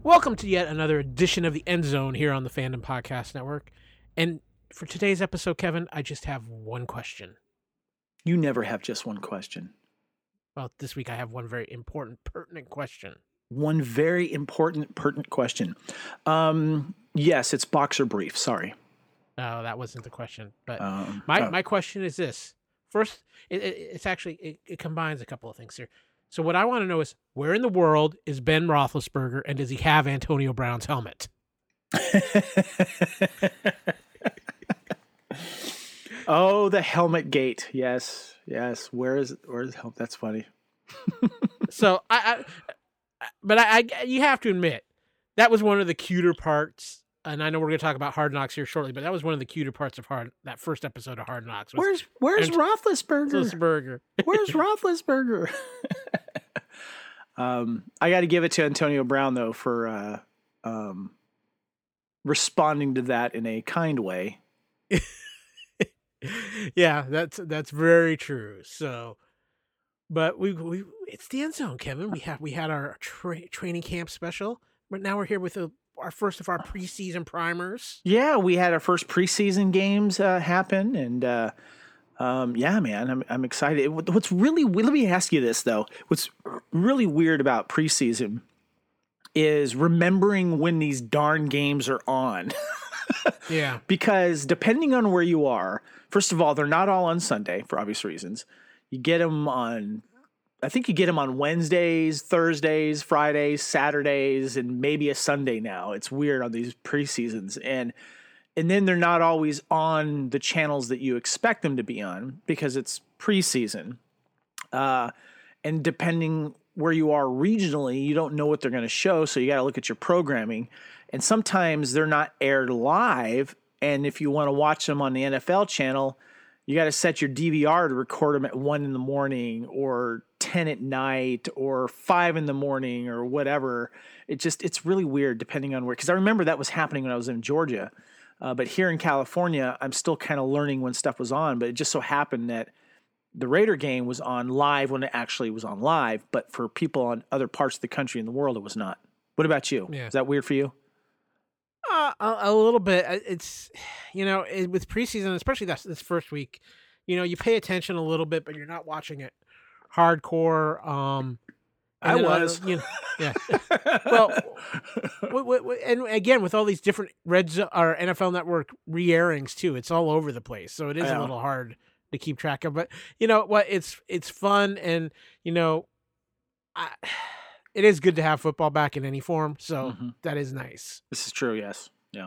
Welcome to yet another edition of the End Zone here on the Fandom Podcast Network. And for today's episode, Kevin, I just have one question. You never have just one question. Well, this week I have one very important, pertinent question. One very important, pertinent question. Yes, it's boxer brief. Sorry. No, that wasn't the question. But my question is this. First, it combines a couple of things here. So what I want to know is, where in the world is Ben Roethlisberger, and does he have Antonio Brown's helmet? Oh, the helmet gate. Yes. Where's the helmet? That's funny. So you have to admit that was one of the cuter parts. And I know we're going to talk about Hard Knocks here shortly, but that was one of the cuter parts of that first episode of Hard Knocks. Where's Roethlisberger? Where's Roethlisberger? I got to give it to Antonio Brown though for responding to that in a kind way. Yeah, that's very true. So, but we it's the End Zone, Kevin. We had our training camp special, but now we're here with our first of our preseason primers. Yeah, we had our first preseason games happen, and yeah, man, I'm excited. What's really, let me ask you this though. What's really weird about preseason is remembering when these darn games are on. Yeah, because depending on where you are, first of all, they're not all on Sunday for obvious reasons. You get them on. I think you get them on Wednesdays, Thursdays, Fridays, Saturdays, and maybe a Sunday now. It's weird on these preseasons. And then they're not always on the channels that you expect them to be on because it's preseason. And depending where you are regionally, you don't know what they're going to show, so you got to look at your programming. And sometimes they're not aired live, and if you want to watch them on the NFL channel, you got to set your DVR to record them at 1 a.m. or 10 at night or 5 a.m. or whatever. It's really weird depending on where, because I remember that was happening when I was in Georgia. But here in California, I'm still kind of learning when stuff was on, but it just so happened that the Raider game was on live when it actually was on live, but for people on other parts of the country and the world, it was not. What about you? Yeah. Is that weird for you? A little bit. It's, with preseason, especially this first week, you pay attention a little bit, but you're not watching it hardcore. I was. Yeah. Well, and again, with all these different or NFL Network re-airings too, it's all over the place. So it is a little hard to keep track of. But you know what? It's fun, and it is good to have football back in any form. So that is nice. This is true. Yes. Yeah.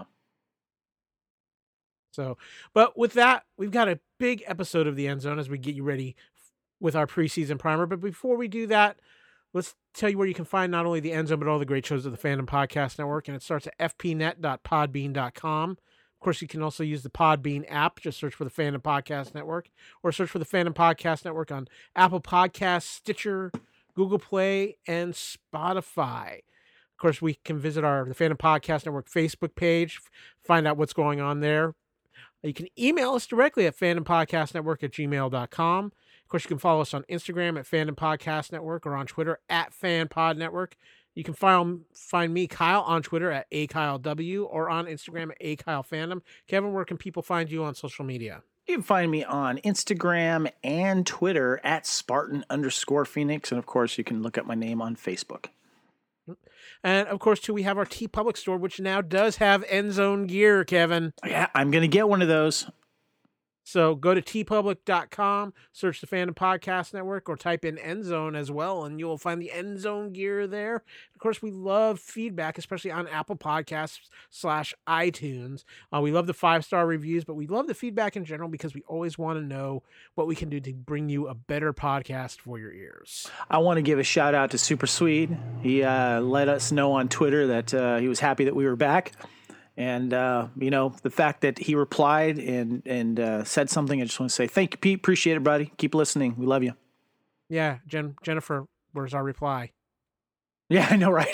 So, but with that, we've got a big episode of the End Zone as we get you ready with our preseason primer. But before we do that, let's tell you where you can find not only the End Zone, but all the great shows of the Fandom Podcast Network. And it starts at fpnet.podbean.com. Of course, you can also use the Podbean app. Just search for the Fandom Podcast Network, or search for the Fandom Podcast Network on Apple Podcasts, Stitcher, Google Play, and Spotify. Of course, we can visit the Fandom Podcast Network Facebook page, find out what's going on there. You can email us directly at fandompodcastnetwork@gmail.com. Of course, you can follow us on Instagram at Fandom Podcast Network or on Twitter at FanPod Network. You can find me, Kyle, on Twitter at AKyleW or on Instagram at AKyleFandom. Kevin, where can people find you on social media? You can find me on Instagram and Twitter at Spartan_Phoenix. And of course, you can look up my name on Facebook. And of course, too, we have our TeePublic store, which now does have End Zone gear, Kevin. Yeah, I'm going to get one of those. So go to teepublic.com, search the Fandom Podcast Network, or type in End Zone as well, and you'll find the End Zone gear there. Of course, we love feedback, especially on Apple Podcasts /iTunes. We love the 5-star reviews, but we love the feedback in general because we always want to know what we can do to bring you a better podcast for your ears. I want to give a shout out to Super Swede. He let us know on Twitter that he was happy that we were back. And, the fact that he replied and said something, I just want to say, thank you, Pete. Appreciate it, buddy. Keep listening. We love you. Yeah. Jennifer, where's our reply? Yeah, I know, right?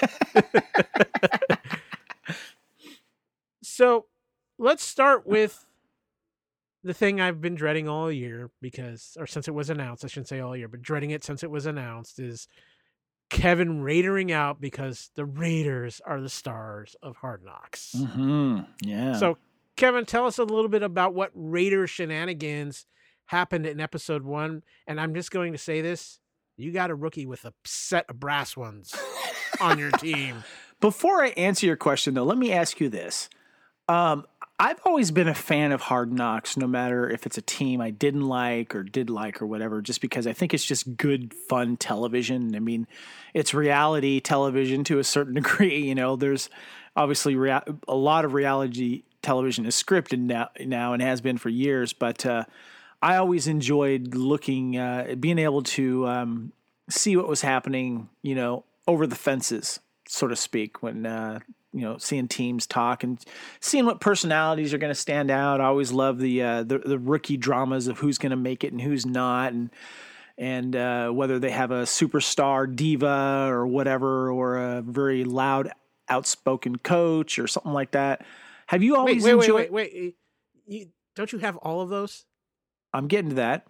So let's start with the thing I've been dreading all year since it was announced. I shouldn't say all year, but dreading it since it was announced is Kevin Raidering out because the Raiders are the stars of Hard Knocks. Mm-hmm. Yeah. So, Kevin, tell us a little bit about what Raider shenanigans happened in episode 1. And I'm just going to say this. You got a rookie with a set of brass ones on your team. Before I answer your question, though, let me ask you this. I've always been a fan of Hard Knocks, no matter if it's a team I didn't like or did like or whatever, just because I think it's just good, fun television. I mean, it's reality television to a certain degree. You know, there's obviously a lot of reality television is scripted now and has been for years, but I always enjoyed looking, being able to see what was happening, you know, over the fences, so to speak, when you know, seeing teams talk and seeing what personalities are going to stand out. I always love the rookie dramas of who's going to make it and who's not, and whether they have a superstar diva or whatever, or a very loud, outspoken coach or something like that. Have you always enjoyed? Wait. Don't you have all of those? I'm getting to that.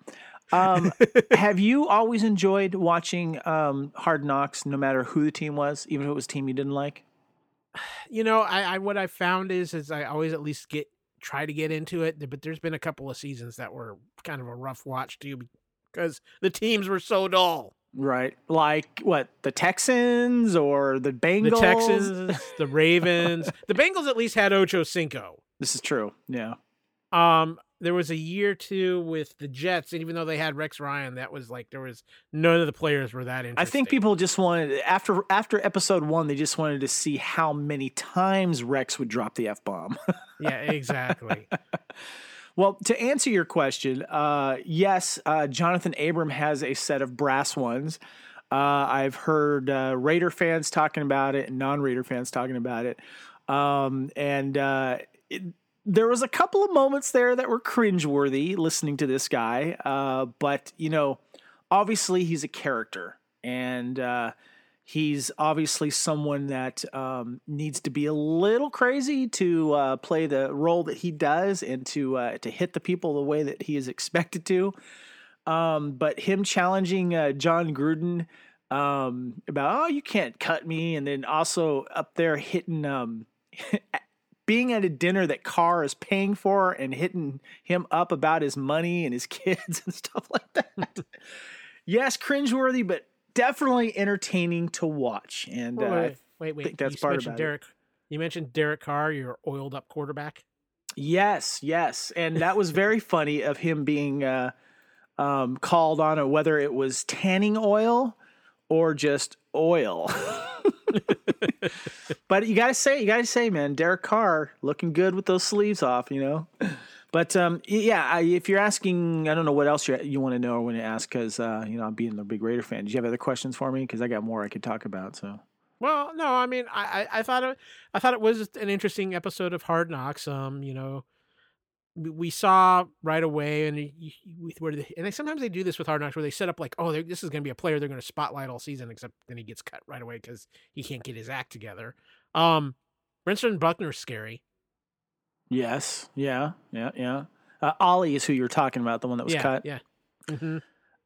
Have you always enjoyed watching Hard Knocks, no matter who the team was, even if it was a team you didn't like? You know, I what I found is I always at least try to get into it, but there's been a couple of seasons that were kind of a rough watch too because the teams were so dull. Right. Like what, the Texans or the Bengals? The Texans, the Ravens. The Bengals at least had Ocho Cinco. This is true. Yeah. There was a year or two with the Jets, and even though they had Rex Ryan, that was like there was none of the players were that interesting. I think people just wanted after episode 1, they just wanted to see how many times Rex would drop the F-bomb. Yeah, exactly. Well, to answer your question, yes, Jonathan Abram has a set of brass ones. I've heard Raider fans talking about it and non-Raider fans talking about it. There was a couple of moments there that were cringeworthy listening to this guy. But, you know, obviously he's a character, and he's obviously someone that needs to be a little crazy to play the role that he does and to hit the people the way that he is expected to. But him challenging John Gruden about, oh, you can't cut me. And then also up there hitting being at a dinner that Carr is paying for and hitting him up about his money and his kids and stuff like that. Yes, cringeworthy, but definitely entertaining to watch. And wait. I think that's part about it. You mentioned Derek Carr, your oiled up quarterback. Yes. And that was very funny of him being called on whether it was tanning oil or just oil. But you gotta say, man, Derek Carr looking good with those sleeves off, you know. But if you're asking, I don't know what else you want to know or want to ask, because you know, I'm being a big Raider fan. Do you have other questions for me? Because I got more I could talk about. So. Well, no, I mean, I thought it was an interesting episode of Hard Knocks. You know, we saw right away, and sometimes they do this with Hard Knocks where they set up like, oh, this is going to be a player they're going to spotlight all season, except then he gets cut right away because he can't get his act together. Brinson Buckner's scary. Yes. Yeah. Ollie is who you're talking about, the one that was cut. Yeah. Mm-hmm.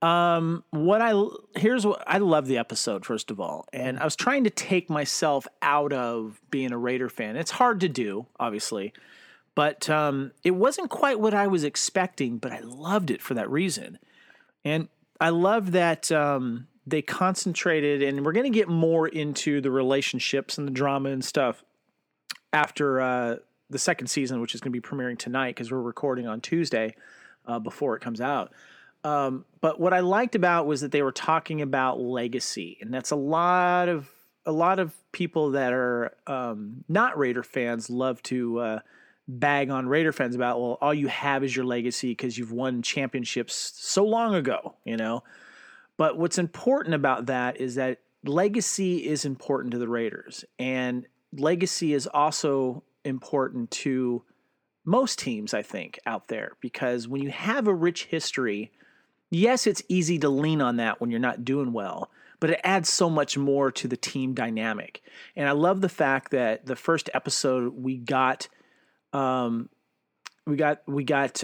I love the episode, first of all, and I was trying to take myself out of being a Raider fan. It's hard to do, obviously. But it wasn't quite what I was expecting, but I loved it for that reason. And I love that they concentrated, and we're going to get more into the relationships and the drama and stuff after the second season, which is going to be premiering tonight because we're recording on Tuesday before it comes out. But what I liked about was that they were talking about legacy, and that's a lot of people that are not Raider fans love to bag on Raider fans about, well, all you have is your legacy because you've won championships so long ago, you know. But what's important about that is that legacy is important to the Raiders, and legacy is also important to most teams, I think, out there, because when you have a rich history, yes, it's easy to lean on that when you're not doing well, but it adds so much more to the team dynamic. And I love the fact that the first episode we got you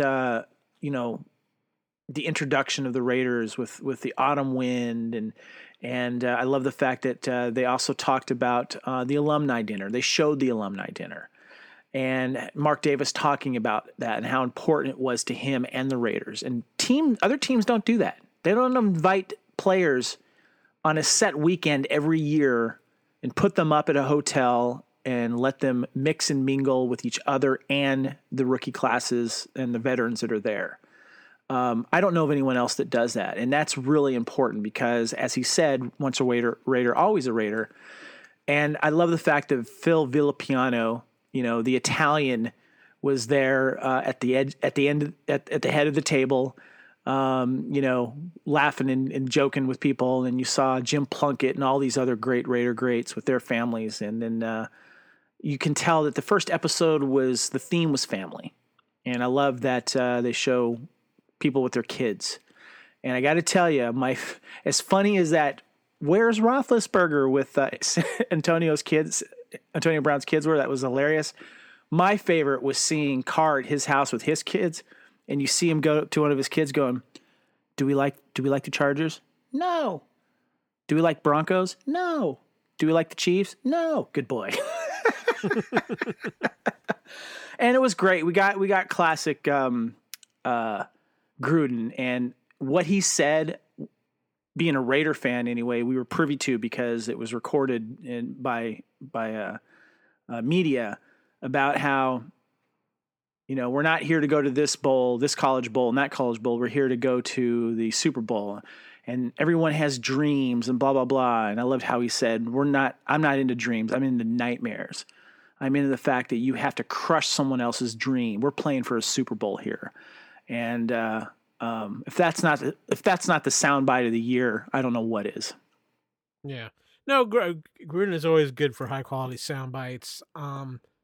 know, the introduction of the Raiders with the autumn wind And I love the fact that they also talked about the alumni dinner. They showed the alumni dinner. And Mark Davis talking about that and how important it was to him and the Raiders. And other teams don't do that. They don't invite players on a set weekend every year and put them up at a hotel and let them mix and mingle with each other and the rookie classes and the veterans that are there. I don't know of anyone else that does that. And that's really important because, as he said, once a Raider, always a Raider. And I love the fact that Phil Villapiano, the Italian, was there at the head of the table, laughing and joking with people. And you saw Jim Plunkett and all these other great Raider greats with their families. And then you can tell that the first episode the theme was family. And I love that they show people with their kids. And I got to tell you, as funny as that, where's Roethlisberger with Antonio Brown's kids were? That was hilarious. My favorite was seeing Carr at his house with his kids, and you see him go to one of his kids going, do we like the Chargers? No. Do we like Broncos? No. Do we like the Chiefs? No. Good boy. And it was great. We got classic Gruden, and what he said, being a Raider fan anyway, we were privy to because it was recorded by media about how, we're not here to go to this bowl, this college bowl, and that college bowl. We're here to go to the Super Bowl, and everyone has dreams and blah, blah, blah. And I loved how he said, I'm not into dreams. I'm into nightmares. I'm into the fact that you have to crush someone else's dream. We're playing for a Super Bowl here. And if that's not the soundbite of the year, I don't know what is. Yeah, no, Gruden is always good for high quality sound bites. I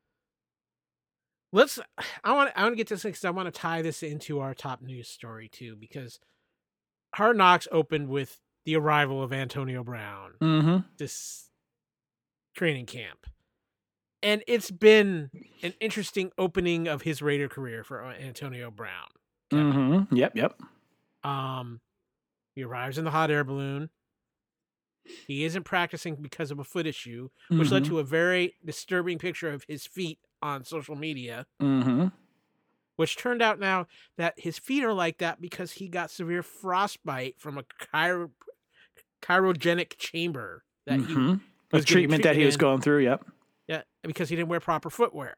want to get to this because I want to tie this into our top news story too, because Hard Knocks opened with the arrival of Antonio Brown this training camp. And it's been an interesting opening of his Raider career for Antonio Brown. Mm-hmm. Yep. He arrives in the hot air balloon. He isn't practicing because of a foot issue, which led to a very disturbing picture of his feet on social media. Which turned out now that his feet are like that because he got severe frostbite from a cryogenic chamber that he was treatment that he was going through. Yep. Yeah, because he didn't wear proper footwear.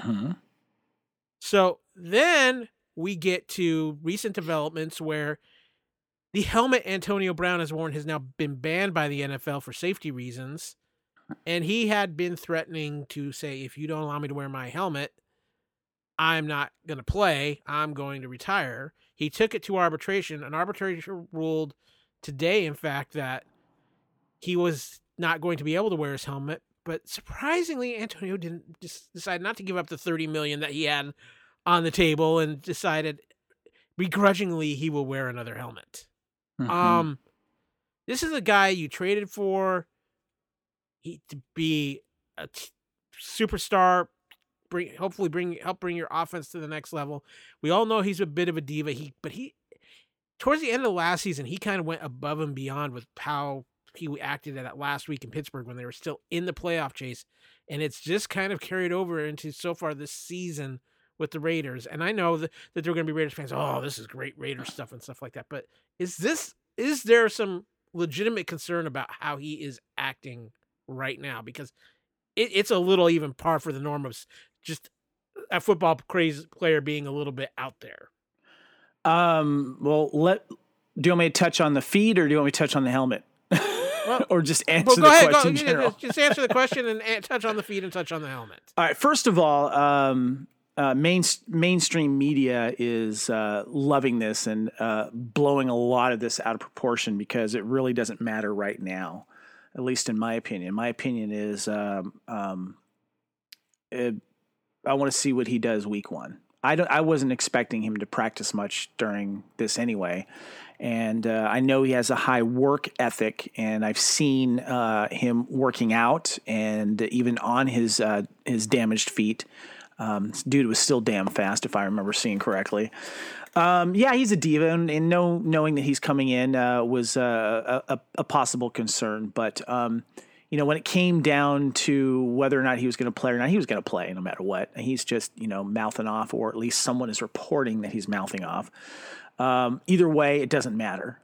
So then we get to recent developments where the helmet Antonio Brown has worn has now been banned by the NFL for safety reasons. And he had been threatening to say, if you don't allow me to wear my helmet, I'm not going to play. I'm going to retire. He took it to arbitration. An arbitration ruled today, in fact, that he was not going to be able to wear his helmet. But surprisingly, Antonio didn't decide not to give up the $30 million that he had on the table and decided begrudgingly he will wear another helmet. This is a guy you traded for to be a superstar, help bring your offense to the next level. We all know he's a bit of a diva. But towards the end of the last season, he kind of went above and beyond with how he acted at that last week in Pittsburgh when they were still in the playoff chase. And it's just kind of carried over into so far this season with the Raiders. And I know that there are going to be Raiders fans. Oh, this is great Raiders stuff and stuff like that. But is there some legitimate concern about how he is acting right now? Because it's a little even par for the norm of just a football crazy player being a little bit out there. Well, do you want me to touch on the feed or do you want me to touch on the helmet? Well, or just answer the question in general? Just answer the question and touch on the feed and touch on the helmet. All right. First of all, mainstream media is loving this and blowing a lot of this out of proportion because it really doesn't matter right now, at least in my opinion. My opinion is I want to see what he does week one. I wasn't expecting him to practice much during this anyway. And I know he has a high work ethic, and I've seen him working out and even on his damaged feet. This dude was still damn fast, if I remember seeing correctly. Yeah, he's a diva, and knowing that he's coming in was a possible concern. But when it came down to whether or not he was going to play or not, he was going to play no matter what. He's just mouthing off, or at least someone is reporting that he's mouthing off. Either way, it doesn't matter.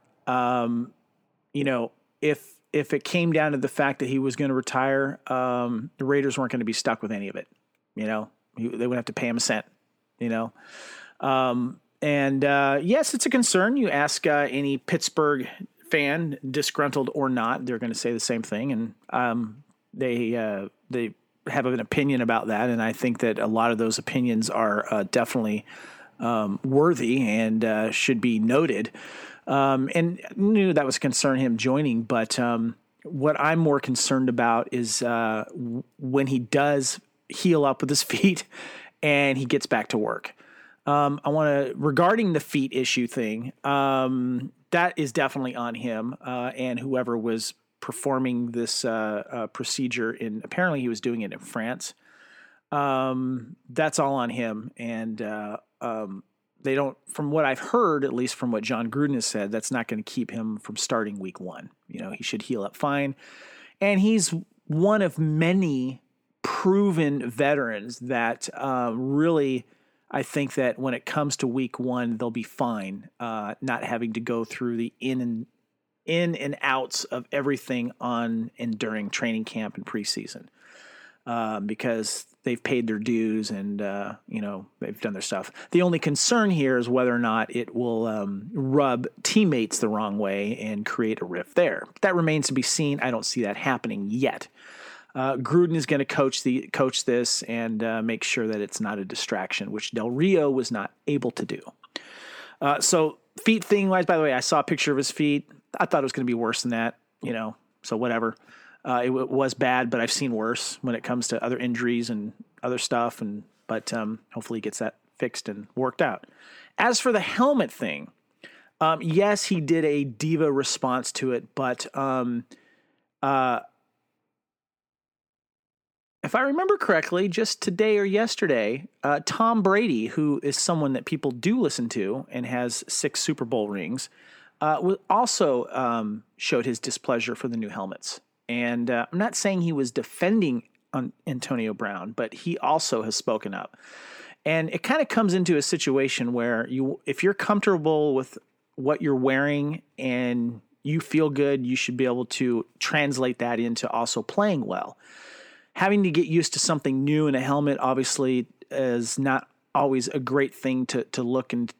If it came down to the fact that he was going to retire, the Raiders weren't going to be stuck with any of it. They wouldn't have to pay him a cent. Yes, it's a concern. You ask any Pittsburgh fan, disgruntled or not, they're going to say the same thing, and they have an opinion about that. And I think that a lot of those opinions are definitely worthy and should be noted. And knew that was a concern, him joining, but what I'm more concerned about is when he does heal up with his feet and he gets back to work. Regarding the feet issue thing, that is definitely on him and whoever was performing this procedure apparently he was doing it in France. That's all on him. And they don't, from what I've heard, at least from what John Gruden has said, that's not going to keep him from starting week 1. He should heal up fine. And he's one of many proven veterans that really, I think that when it comes to week 1, they'll be fine, not having to go through the in and outs of everything on and during training camp and preseason. Because they've paid their dues and, they've done their stuff. The only concern here is whether or not it will rub teammates the wrong way and create a rift there. That remains to be seen. I don't see that happening yet. Gruden is going to coach this and make sure that it's not a distraction, which Del Rio was not able to do. So feet thing-wise, by the way, I saw a picture of his feet. I thought it was going to be worse than that, so whatever. It was bad, but I've seen worse when it comes to other injuries and other stuff. But hopefully he gets that fixed and worked out. As for the helmet thing, yes, he did a diva response to it, but if I remember correctly, just today or yesterday, Tom Brady, who is someone that people do listen to and has 6 Super Bowl rings, also showed his displeasure for the new helmets. And I'm not saying he was defending Antonio Brown, but he also has spoken up. And it kind of comes into a situation where if you're comfortable with what you're wearing and you feel good, you should be able to translate that into also playing well. Having to get used to something new in a helmet obviously is not always a great thing to look and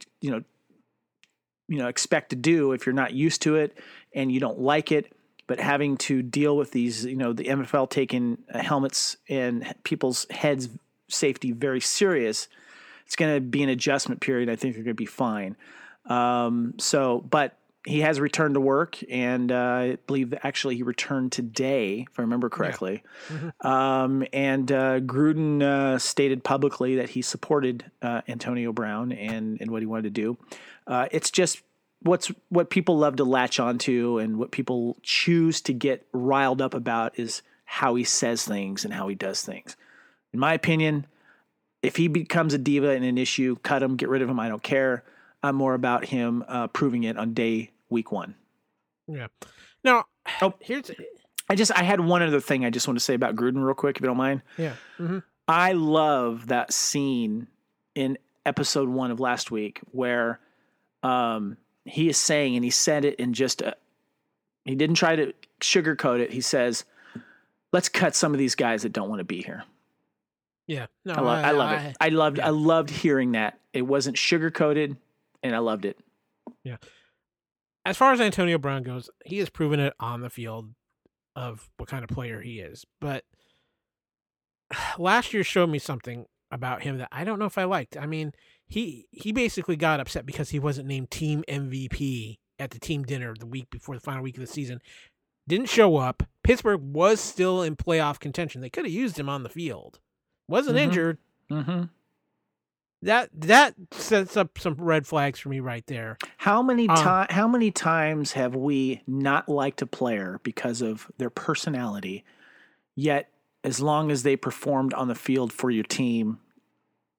expect to do if you're not used to it and you don't like it. But having to deal with these, the NFL taking helmets and people's heads safety very serious, it's going to be an adjustment period. I think they're going to be fine. But he has returned to work, and I believe that actually he returned today, if I remember correctly. Yeah. Mm-hmm. And Gruden stated publicly that he supported Antonio Brown and what he wanted to do. It's just what people love to latch onto and what people choose to get riled up about is how he says things and how he does things. In my opinion, if he becomes a diva and an issue, cut him, get rid of him. I don't care. I'm more about him proving it on week 1. Yeah. Now, I had one other thing I just want to say about Gruden real quick, if you don't mind. Yeah. Mm-hmm. I love that scene in episode 1 of last week where he is saying, and he said it in just he didn't try to sugarcoat it. He says, let's cut some of these guys that don't want to be here. Yeah. No, I love it. I loved hearing that. It wasn't sugarcoated, and I loved it. Yeah. As far as Antonio Brown goes, he has proven it on the field of what kind of player he is. But last year showed me something about him that I don't know if I liked. I mean, he basically got upset because he wasn't named team MVP at the team dinner the week before the final week of the season. Didn't show up. Pittsburgh was still in playoff contention. They could have used him on the field. Wasn't injured. Mm-hmm. That sets up some red flags for me right there. How many times have we not liked a player because of their personality, yet as long as they performed on the field for your team,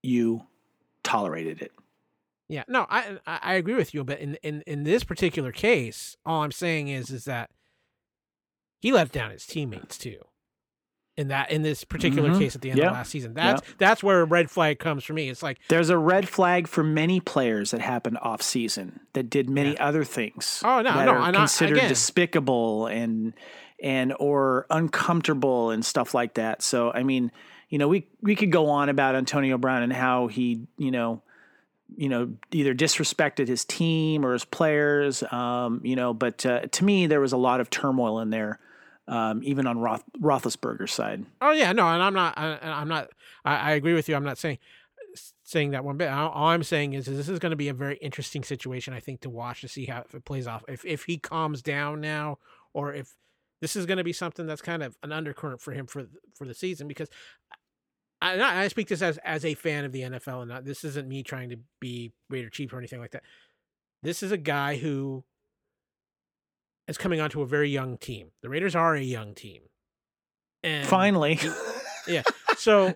you tolerated it. Yeah, no, I agree with you, but in this particular case, all I'm saying is that he let down his teammates too. In this particular case at the end of last season, that's where a red flag comes for me. It's like there's a red flag for many players that happened off season that did many other things. Oh no, that no, are considered despicable and or uncomfortable and stuff like that. So I mean, we could go on about Antonio Brown and how he either disrespected his team or his players, but to me there was a lot of turmoil in there. Even on Roethlisberger's side. Oh yeah, no, and I'm not. I agree with you. I'm not saying that one bit. All I'm saying is this is going to be a very interesting situation, I think, to watch to see how it plays off. If he calms down now, or if this is going to be something that's kind of an undercurrent for him for the season, because I speak this as a fan of the NFL, and this isn't me trying to be Raider cheap or anything like that. This is a guy who is coming onto a very young team. The Raiders are a young team. And finally. Yeah. So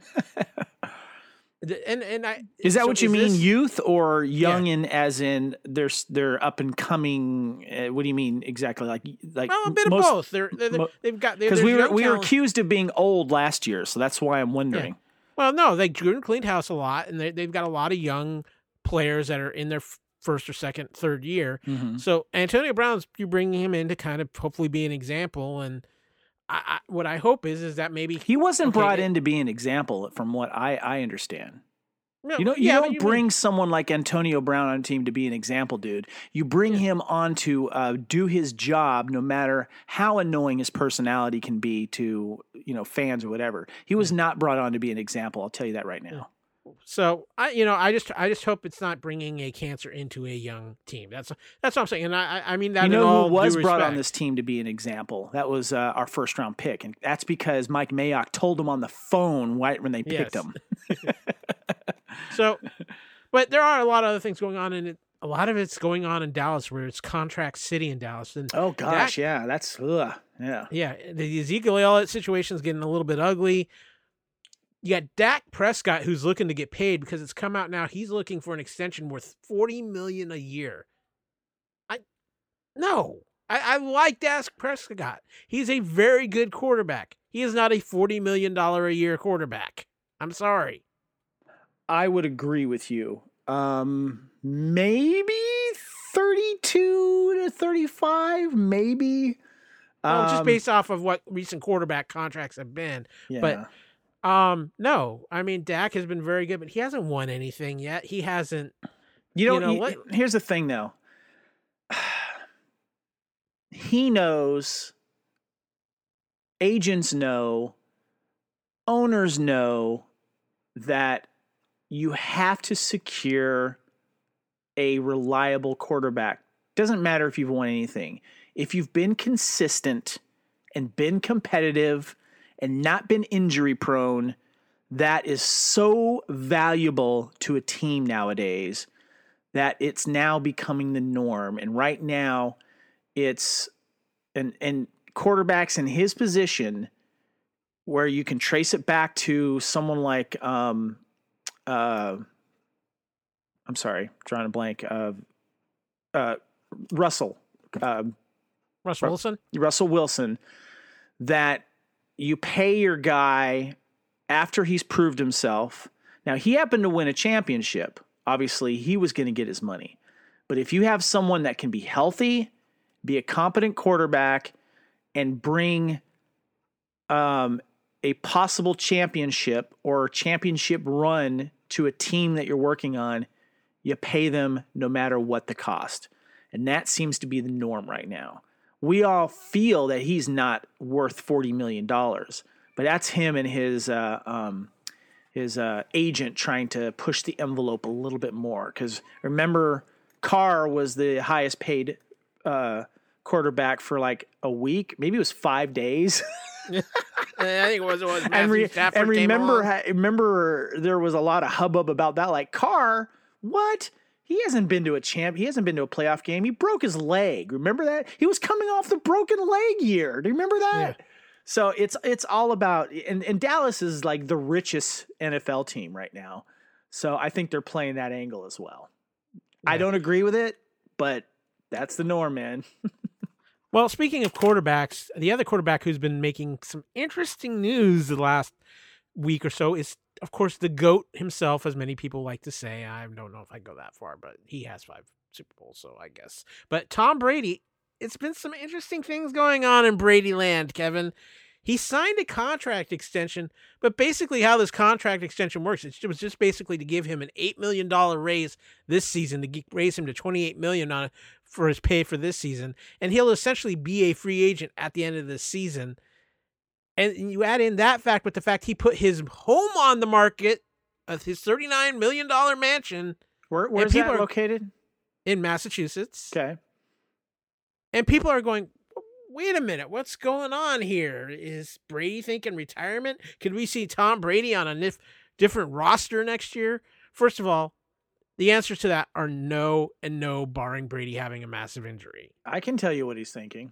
is that what you mean, youth or young as in they're up and coming? What do you mean exactly? Like well, a bit of both. They've got because we were accused of being old last year, so that's why I'm wondering. Yeah. Well, no, they cleaned house a lot, and they've got a lot of young players that are in their first or second, third year. Mm-hmm. So Antonio Brown's, you're bringing him in to kind of hopefully be an example. And what I hope is that maybe he wasn't brought in to be an example, from what I understand. You don't bring someone like Antonio Brown on a team to be an example, dude. You bring him on to do his job, no matter how annoying his personality can be to fans or whatever. He was not brought on to be an example. I'll tell you that right now. Yeah. So I just hope it's not bringing a cancer into a young team. That's what I'm saying. And I mean that. Who was brought on this team to be an example? That was our first round pick, and that's because Mike Mayock told him on the phone right when they picked him. So, but there are a lot of other things going on, and a lot of it's going on in Dallas, where it's contract city in Dallas. And oh gosh, that's yeah. The Ezekiel Elliott situation is getting a little bit ugly. You got Dak Prescott, who's looking to get paid because it's come out now. He's looking for an extension worth $40 million a year. I like Dak Prescott. He's a very good quarterback. He is not a $40 million a year quarterback. I'm sorry. I would agree with you. Maybe 32 to 35, maybe. Just based off of what recent quarterback contracts have been. Yeah. But no, I mean, Dak has been very good, but he hasn't won anything yet. He hasn't. Here's the thing, though. He knows, agents know, owners know that you have to secure a reliable quarterback. Doesn't matter if you've won anything. If you've been consistent and been competitive and not been injury prone, that is so valuable to a team nowadays that it's now becoming the norm. And right now it's and quarterbacks in his position, where you can trace it back to someone like I'm sorry, drawing a blank. Russell Wilson. Russell Wilson. That you pay your guy after he's proved himself. Now, he happened to win a championship. Obviously, he was going to get his money. But if you have someone that can be healthy, be a competent quarterback, and bring a possible championship or championship run to a team that you're working on, you pay them no matter what the cost. And that seems to be the norm right now. We all feel that he's not worth $40 million, but that's him and his agent trying to push the envelope a little bit more. Because remember, Carr was the highest paid quarterback for like a week. Maybe it was 5 days. I think it was and remember there was a lot of hubbub about that. Like, Carr, what? He hasn't been to a playoff game. He broke his leg. Remember that? He was coming off the broken leg year. Do you remember that? Yeah. So it's all about, and Dallas is like the richest NFL team right now. So I think they're playing that angle as well. Yeah. I don't agree with it, but that's the norm, man. Well, speaking of quarterbacks, the other quarterback who's been making some interesting news the last week or so is, of course, the GOAT himself, as many people like to say. I don't know if I go that far, but he has 5 Super Bowls, so I guess. But Tom Brady, it's been some interesting things going on in Brady land, Kevin. He signed a contract extension, but basically how this contract extension works, it was just basically to give him an $8 million raise this season, to raise him to $28 million for his pay for this season, and he'll essentially be a free agent at the end of this season. And you add in that fact with the fact he put his home on the market, his $39 million mansion. Where's that located? In Massachusetts. Okay. And people are going, wait a minute, what's going on here? Is Brady thinking retirement? Could we see Tom Brady on a different roster next year? First of all, the answers to that are no and no, barring Brady having a massive injury. I can tell you what he's thinking.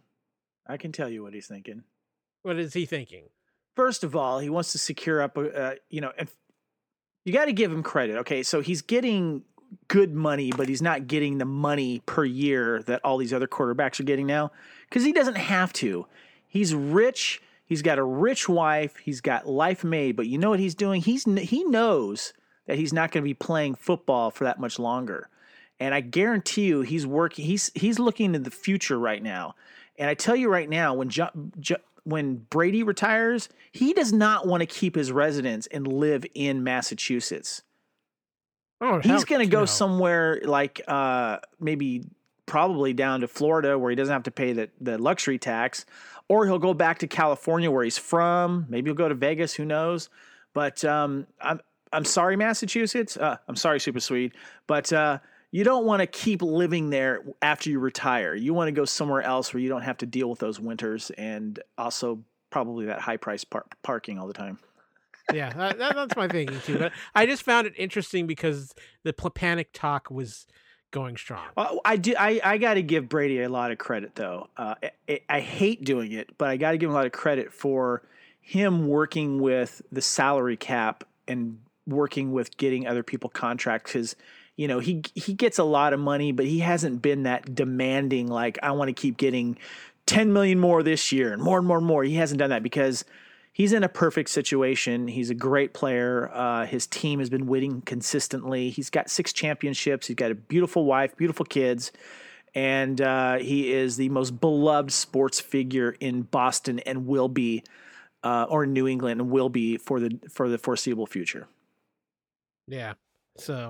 What is he thinking? First of all, he wants to secure up, and you got to give him credit. Okay, so he's getting good money, but he's not getting the money per year that all these other quarterbacks are getting now because he doesn't have to. He's rich. He's got a rich wife. He's got life made. But you know what he's doing? He knows that he's not going to be playing football for that much longer. And I guarantee you he's working. He's looking into the future right now. And I tell you right now, when Brady retires, he does not want to keep his residence and live in Massachusetts. Oh, he's going to go somewhere like probably down to Florida where he doesn't have to pay the luxury tax, or he'll go back to California where he's from. Maybe he'll go to Vegas. Who knows? But I'm sorry, Massachusetts. I'm sorry, Super Swede. But you don't want to keep living there after you retire. You want to go somewhere else where you don't have to deal with those winters and also probably that high price parking all the time. Yeah, that's my thinking too. But I just found it interesting because the panic talk was going strong. Well, I got to give Brady a lot of credit, though. I hate doing it, but I got to give him a lot of credit for him working with the salary cap and working with getting other people contracts. Because he gets a lot of money, but he hasn't been that demanding. Like, I want to keep getting 10 million more this year and more and more and more. He hasn't done that because he's in a perfect situation. He's a great player. His team has been winning consistently. He's got 6 championships. He's got a beautiful wife, beautiful kids, and he is the most beloved sports figure in Boston and will be, or New England and will be for the foreseeable future. Yeah. So,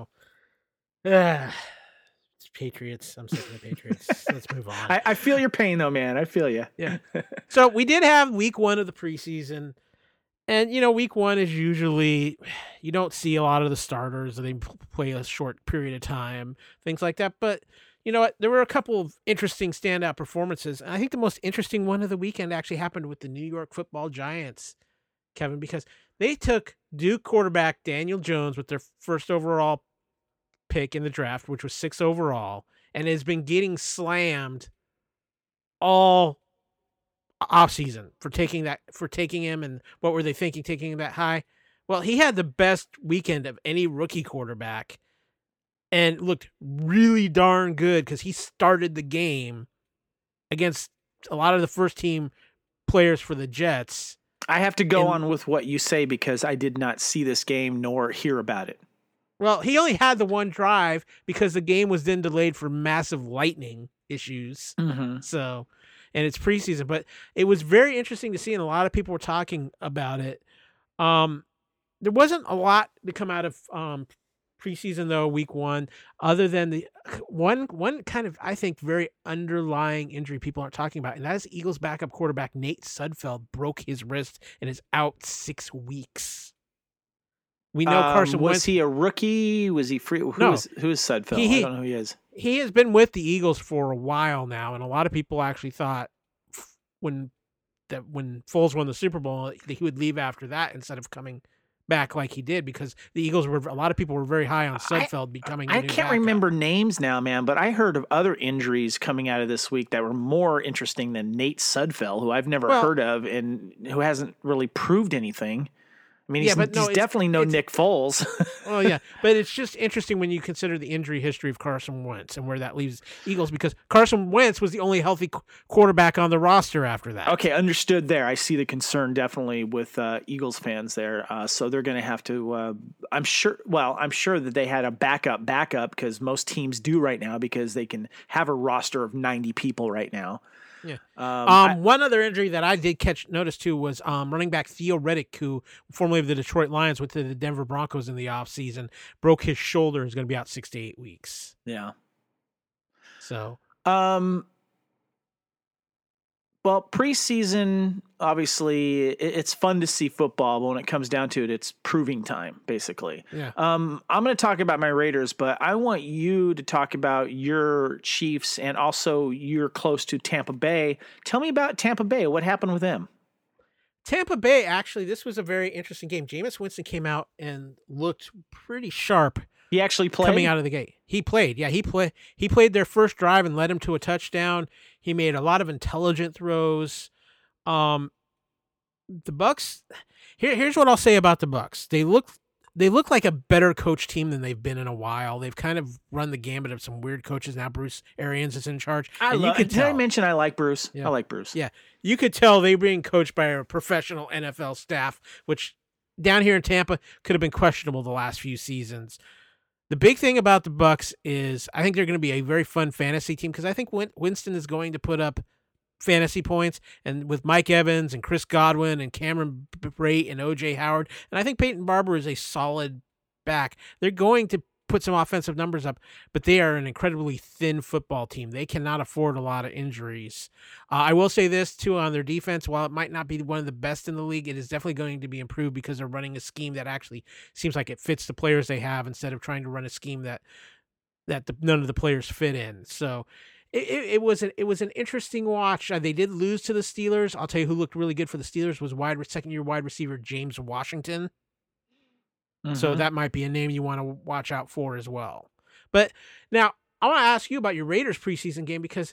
Patriots. I'm sick of the Patriots. Let's move on. I feel your pain, though, man. I feel you. Yeah. So we did have week 1 of the preseason, and week 1 is usually you don't see a lot of the starters. They play a short period of time, things like that. But you know what? There were a couple of interesting standout performances. And I think the most interesting one of the weekend actually happened with the New York Football Giants, Kevin, because they took Duke quarterback Daniel Jones with their first overall pick in the draft, which was 6 overall, and has been getting slammed all offseason for taking him. And what were they thinking taking him that high? Well, he had the best weekend of any rookie quarterback and looked really darn good because he started the game against a lot of the first team players for the Jets. I have to go on with what you say because I did not see this game nor hear about it. Well, he only had the one drive because the game was then delayed for massive lightning issues. Mm-hmm. So, and it's preseason, but it was very interesting to see, and a lot of people were talking about it. There wasn't a lot to come out of preseason though, week 1, other than the one kind of, I think, very underlying injury people aren't talking about, and that is Eagles backup quarterback Nate Sudfeld broke his wrist and is out 6 weeks. We know Carson Wentz. Was he a rookie? Was he free? Who is Sudfeld? I don't know who he is. He has been with the Eagles for a while now, and a lot of people actually thought when Foles won the Super Bowl that he would leave after that instead of coming back like he did, because the Eagles a lot of people were very high on Sudfeld becoming. I can't remember names now, man, but I heard of other injuries coming out of this week that were more interesting than Nate Sudfeld, who I've never heard of and who hasn't really proved anything. I mean, Yeah, he's but no, definitely no Nick Foles. well, yeah, but it's just interesting when you consider the injury history of Carson Wentz and where that leaves Eagles, because Carson Wentz was the only healthy quarterback on the roster after that. Okay, understood there. I see the concern definitely with Eagles fans there. So they're going to have to, I'm sure that they had a backup because most teams do right now because they can have a roster of 90 people right now. Yeah. One other injury that I did notice too was running back Theo Riddick, who formerly of the Detroit Lions went to the Denver Broncos in the offseason, broke his shoulder, is going to be out 6 to 8 weeks. Yeah. So, well, preseason, obviously, it's fun to see football, but when it comes down to it, it's proving time, basically. yeah. I'm going to talk about my Raiders, but I want you to talk about your Chiefs, and also you're close to Tampa Bay. Tell me about Tampa Bay. What happened with them? Tampa Bay, actually, this was a very interesting game. Jameis Winston came out and looked pretty sharp. He actually played? Coming out of the gate. He played. Yeah, he played their first drive and led him to a touchdown. He made a lot of intelligent throws. The Bucs, here's what I'll say about the Bucs. They look like a better coach team than they've been in a while. They've kind of run the gambit of some weird coaches. Now Bruce Arians is in charge. Did I mention I like Bruce? Yeah. I like Bruce. Yeah. You could tell they're being coached by a professional NFL staff, which down here in Tampa could have been questionable the last few seasons. The big thing about the Bucs is I think they're going to be a very fun fantasy team because I think Winston is going to put up fantasy points, and with Mike Evans and Chris Godwin and Cameron Brate and O.J. Howard, and I think Peyton Barber is a solid back. They're going to put some offensive numbers up, but they are an incredibly thin football team. They cannot afford a lot of injuries. I will say this, too, on their defense. While it might not be one of the best in the league, it is definitely going to be improved because they're running a scheme that actually seems like it fits the players they have instead of trying to run a scheme that none of the players fit in. So it was an interesting watch. They did lose to the Steelers. I'll tell you who looked really good for the Steelers was second-year wide receiver James Washington. So that might be a name you want to watch out for as well. But now I want to ask you about your Raiders preseason game because,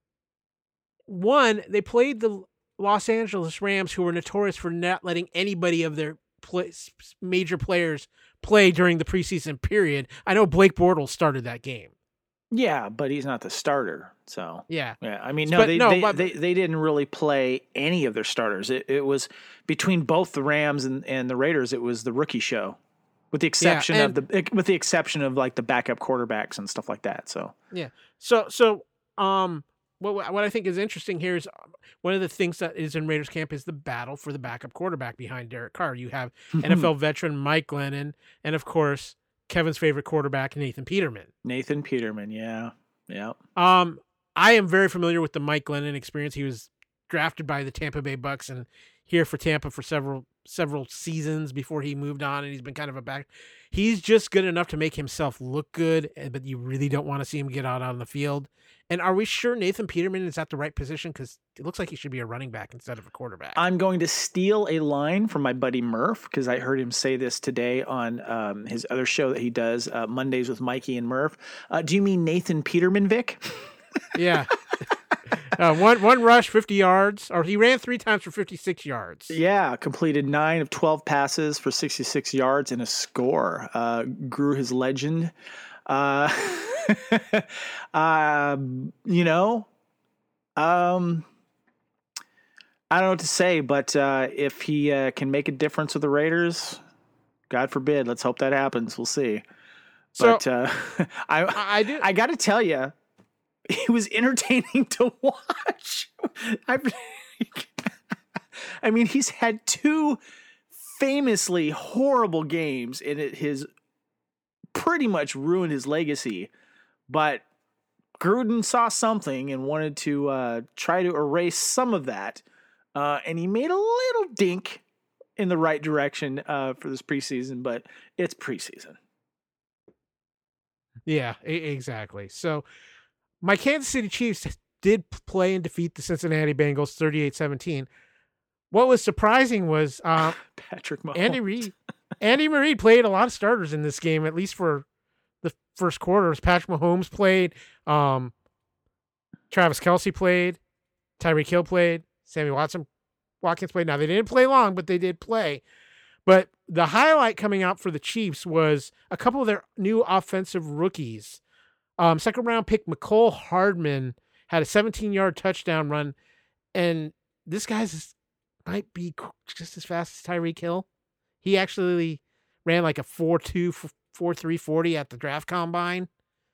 one, they played the Los Angeles Rams, who were notorious for not letting anybody of their major players play during the preseason period. I know Blake Bortles started that game. Yeah, but he's not the starter. So yeah. I mean, they didn't really play any of their starters. It was between both the Rams and the Raiders. It was the rookie show. With the exception of like the backup quarterbacks and stuff like that. So yeah. So what I think is interesting here is one of the things that is in Raiders camp is the battle for the backup quarterback behind Derek Carr. You have NFL veteran Mike Glennon, and of course Kevin's favorite quarterback Nathan Peterman. Yeah. I am very familiar with the Mike Glennon experience. He was drafted by the Tampa Bay Bucs and here for Tampa for several seasons before he moved on, and he's been kind of a back. He's just good enough to make himself look good, but you really don't want to see him get out on the field. And are we sure Nathan Peterman is at the right position? Because it looks like he should be a running back instead of a quarterback. I'm going to steal a line from my buddy Murph because I heard him say this today on his other show that he does, Mondays with Mikey and Murph. Do you mean Nathan Peterman, Vic? Yeah. One rush, 50 yards, or he ran 3 times for 56 yards. Yeah, completed 9 of 12 passes for 66 yards and a score. Grew his legend. I don't know what to say, but if he can make a difference with the Raiders, God forbid, let's hope that happens. We'll see. So, but I got to tell you, it was entertaining to watch. I mean, he's had 2 famously horrible games, and it has pretty much ruined his legacy. But Gruden saw something and wanted to try to erase some of that, and he made a little dink in the right direction for this preseason, but it's preseason. Yeah, exactly. So my Kansas City Chiefs did play and defeat the Cincinnati Bengals 38-17. What was surprising was Patrick Mahomes. Andy Reid played a lot of starters in this game, at least for the first quarter. Patrick Mahomes played, Travis Kelce played, Tyreek Hill played, Sammy Watkins played. Now, they didn't play long, but they did play. But the highlight coming out for the Chiefs was a couple of their new offensive rookies. Second round pick Mecole Hardman had a 17-yard touchdown run, and this guy's might be just as fast as Tyreek Hill. He actually ran like a 4.2, 4.3 40 at the draft combine.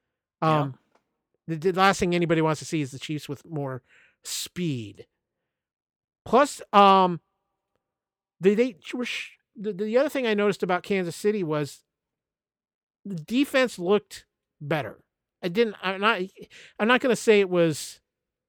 The last thing anybody wants to see is the Chiefs with more speed. Plus, the other thing I noticed about Kansas City was the defense looked better. I'm not going to say it was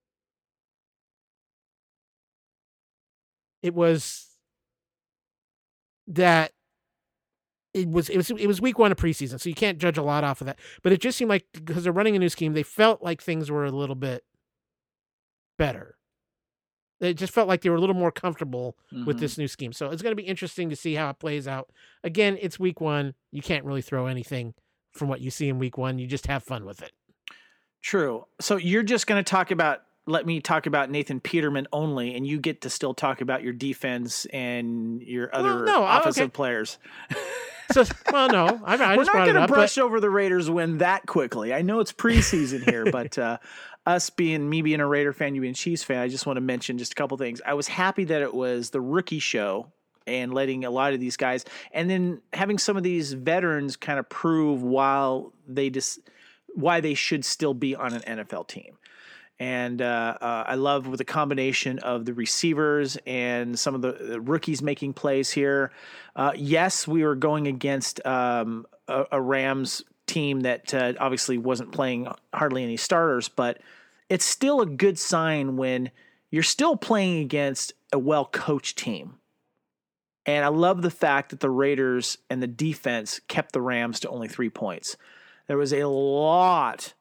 that it was week 1 of preseason, so you can't judge a lot off of that. But it just seemed like, because they're running a new scheme, they felt like things were a little bit better. It just felt like they were a little more comfortable with this new scheme. So it's going to be interesting to see how it plays out. Again, it's week 1. You can't really throw anything from what you see in week 1. You just have fun with it. True. So you're just going to let me talk about Nathan Peterman only, and you get to still talk about your defense and your other offensive players. So, well, no, I We're just not brought it going to up. brush over the Raiders win that quickly. I know it's preseason here, but me being a Raider fan, you being a Chiefs fan, I just want to mention just a couple things. I was happy that it was the rookie show and letting a lot of these guys, and then having some of these veterans kind of prove why they should still be on an NFL team. And I love with the combination of the receivers and some of the rookies making plays here. Yes, we were going against a Rams team that obviously wasn't playing hardly any starters, but it's still a good sign when you're still playing against a well-coached team. And I love the fact that the Raiders and the defense kept the Rams to only 3 points. There was a lot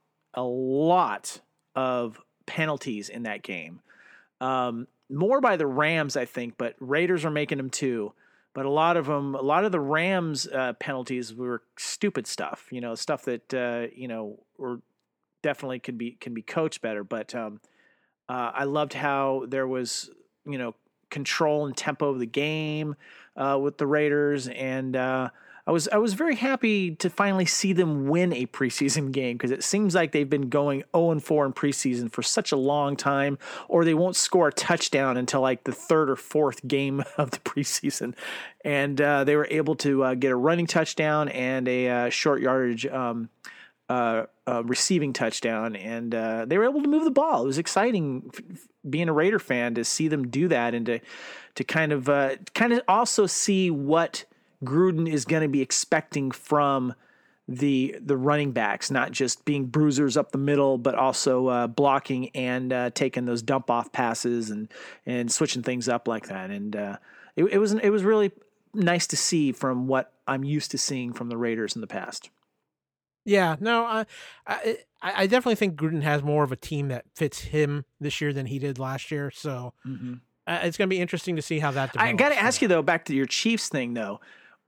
of penalties in that game. More by the Rams, I think, but Raiders are making them too. But a lot of the Rams penalties were stupid stuff, stuff that, or definitely can be coached better. But I loved how there was, control and tempo of the game with the Raiders. And I was very happy to finally see them win a preseason game, because it seems like they've been going 0-4 in preseason for such a long time, or they won't score a touchdown until like the 3rd or 4th game of the preseason. And they were able to get a running touchdown and a short yardage receiving touchdown, and they were able to move the ball. It was exciting being a Raider fan to see them do that, and to kind of also see what Gruden is going to be expecting from the running backs, not just being bruisers up the middle, but also blocking and taking those dump off passes and switching things up like that. And it was really nice to see from what I'm used to seeing from the Raiders in the past. Yeah, no, I definitely think Gruden has more of a team that fits him this year than he did last year. So it's going to be interesting to see how that develops. I got to ask you though, back to your Chiefs thing though.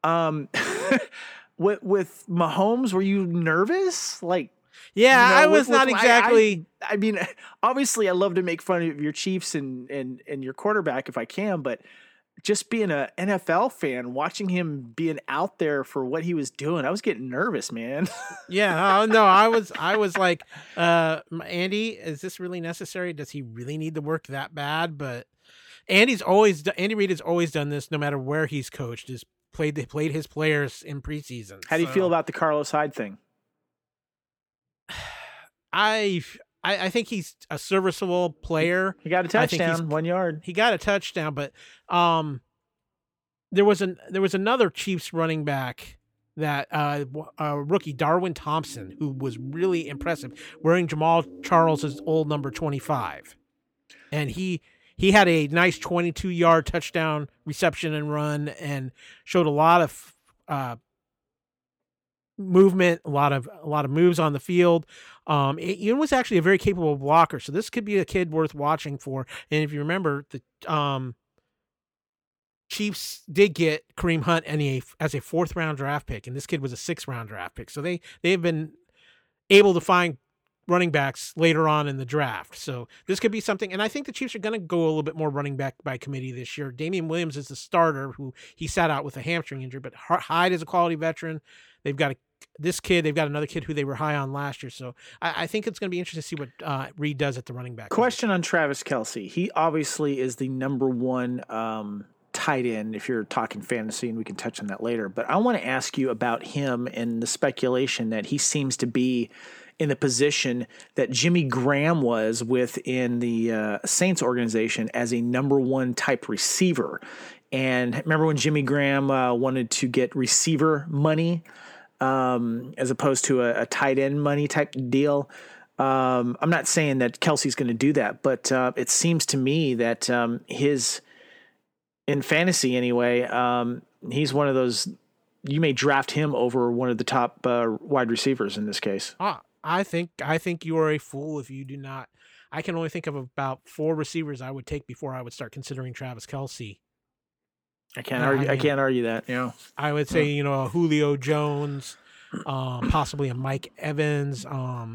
With Mahomes, were you nervous? I was not exactly. I mean, obviously, I love to make fun of your Chiefs and your quarterback if I can, but just being an NFL fan, watching him being out there for what he was doing, I was getting nervous, man. Yeah, no, I was like, Andy, is this really necessary? Does he really need to work that bad? But Andy Reid has always done this, no matter where he's coached. Played his players in preseason. How do you feel about the Carlos Hyde thing? I think he's a serviceable player. He got a touchdown, 1 yard. He got a touchdown, but there was another Chiefs running back that rookie Darwin Thompson, who was really impressive, wearing Jamal Charles's old number 25, and he had a nice 22-yard touchdown reception and run, and showed a lot of movement, a lot of moves on the field. He was actually a very capable blocker, so this could be a kid worth watching for. And if you remember, the Chiefs did get Kareem Hunt as a 4th round draft pick, and this kid was a 6th round draft pick. So they've been able to find running backs later on in the draft. So this could be something. And I think the Chiefs are going to go a little bit more running back by committee this year. Damian Williams is the starter, who he sat out with a hamstring injury, but Hyde is a quality veteran. They've got this kid. They've got another kid who they were high on last year. So I think it's going to be interesting to see what Reed does at the running back. Question on Travis Kelce. He obviously is the number one tight end if you're talking fantasy, and we can touch on that later. But I want to ask you about him and the speculation that he seems to be in the position that Jimmy Graham was within the Saints organization as a number one type receiver. And remember when Jimmy Graham wanted to get receiver money as opposed to a tight end money type deal? I'm not saying that Kelce's going to do that, but it seems to me that in fantasy anyway, he's one of those, you may draft him over one of the top wide receivers in this case. I think you are a fool if you do not. I can only think of about 4 receivers I would take before I would start considering Travis Kelce. I can't argue that. Yeah, I would say a Julio Jones, possibly a Mike Evans.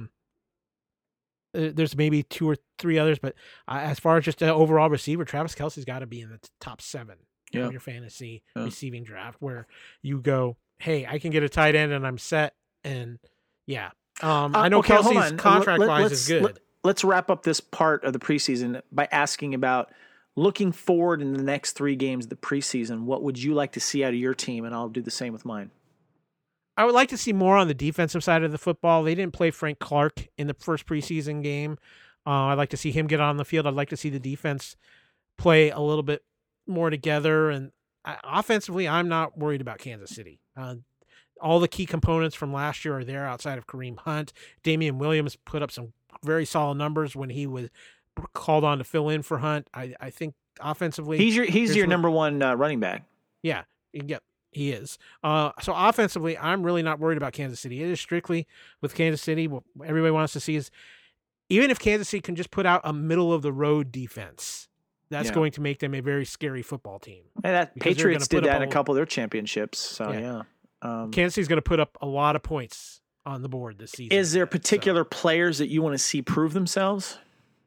There's maybe 2 or 3 others, but as far as just an overall receiver, Travis Kelce's got to be in the top 7 of your fantasy receiving draft, where you go, hey, I can get a tight end and I'm set. And yeah, I know Kelce's contract-wise is good. Let's wrap up this part of the preseason by asking about looking forward in the next 3 games of the preseason. What would you like to see out of your team? And I'll do the same with mine. I would like to see more on the defensive side of the football. They didn't play Frank Clark in the first preseason game. I'd like to see him get on the field. I'd like to see the defense play a little bit more together. And offensively, I'm not worried about Kansas City. All the key components from last year are there outside of Kareem Hunt. Damian Williams put up some very solid numbers when he was called on to fill in for Hunt. I think offensively, he's your number one running back. Yeah. Yep. He is. So offensively, I'm really not worried about Kansas City. It is strictly with Kansas City. What everybody wants to see is, even if Kansas City can just put out a middle-of-the-road defense, that's going to make them a very scary football team. And that Patriots did that in a couple of their championships. So, Kansas City's going to put up a lot of points on the board this season. Is there particular players that you want to see prove themselves?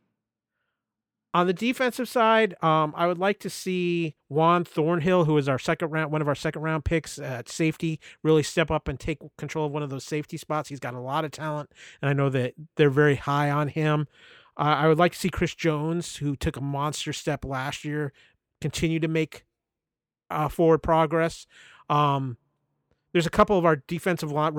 On the defensive side, I would like to see Juan Thornhill, who is one of our second round picks at safety, really step up and take control of one of those safety spots. He's got a lot of talent, and I know that they're very high on him. I would like to see Chris Jones, who took a monster step last year, continue to make forward progress. There's a couple of our defensive line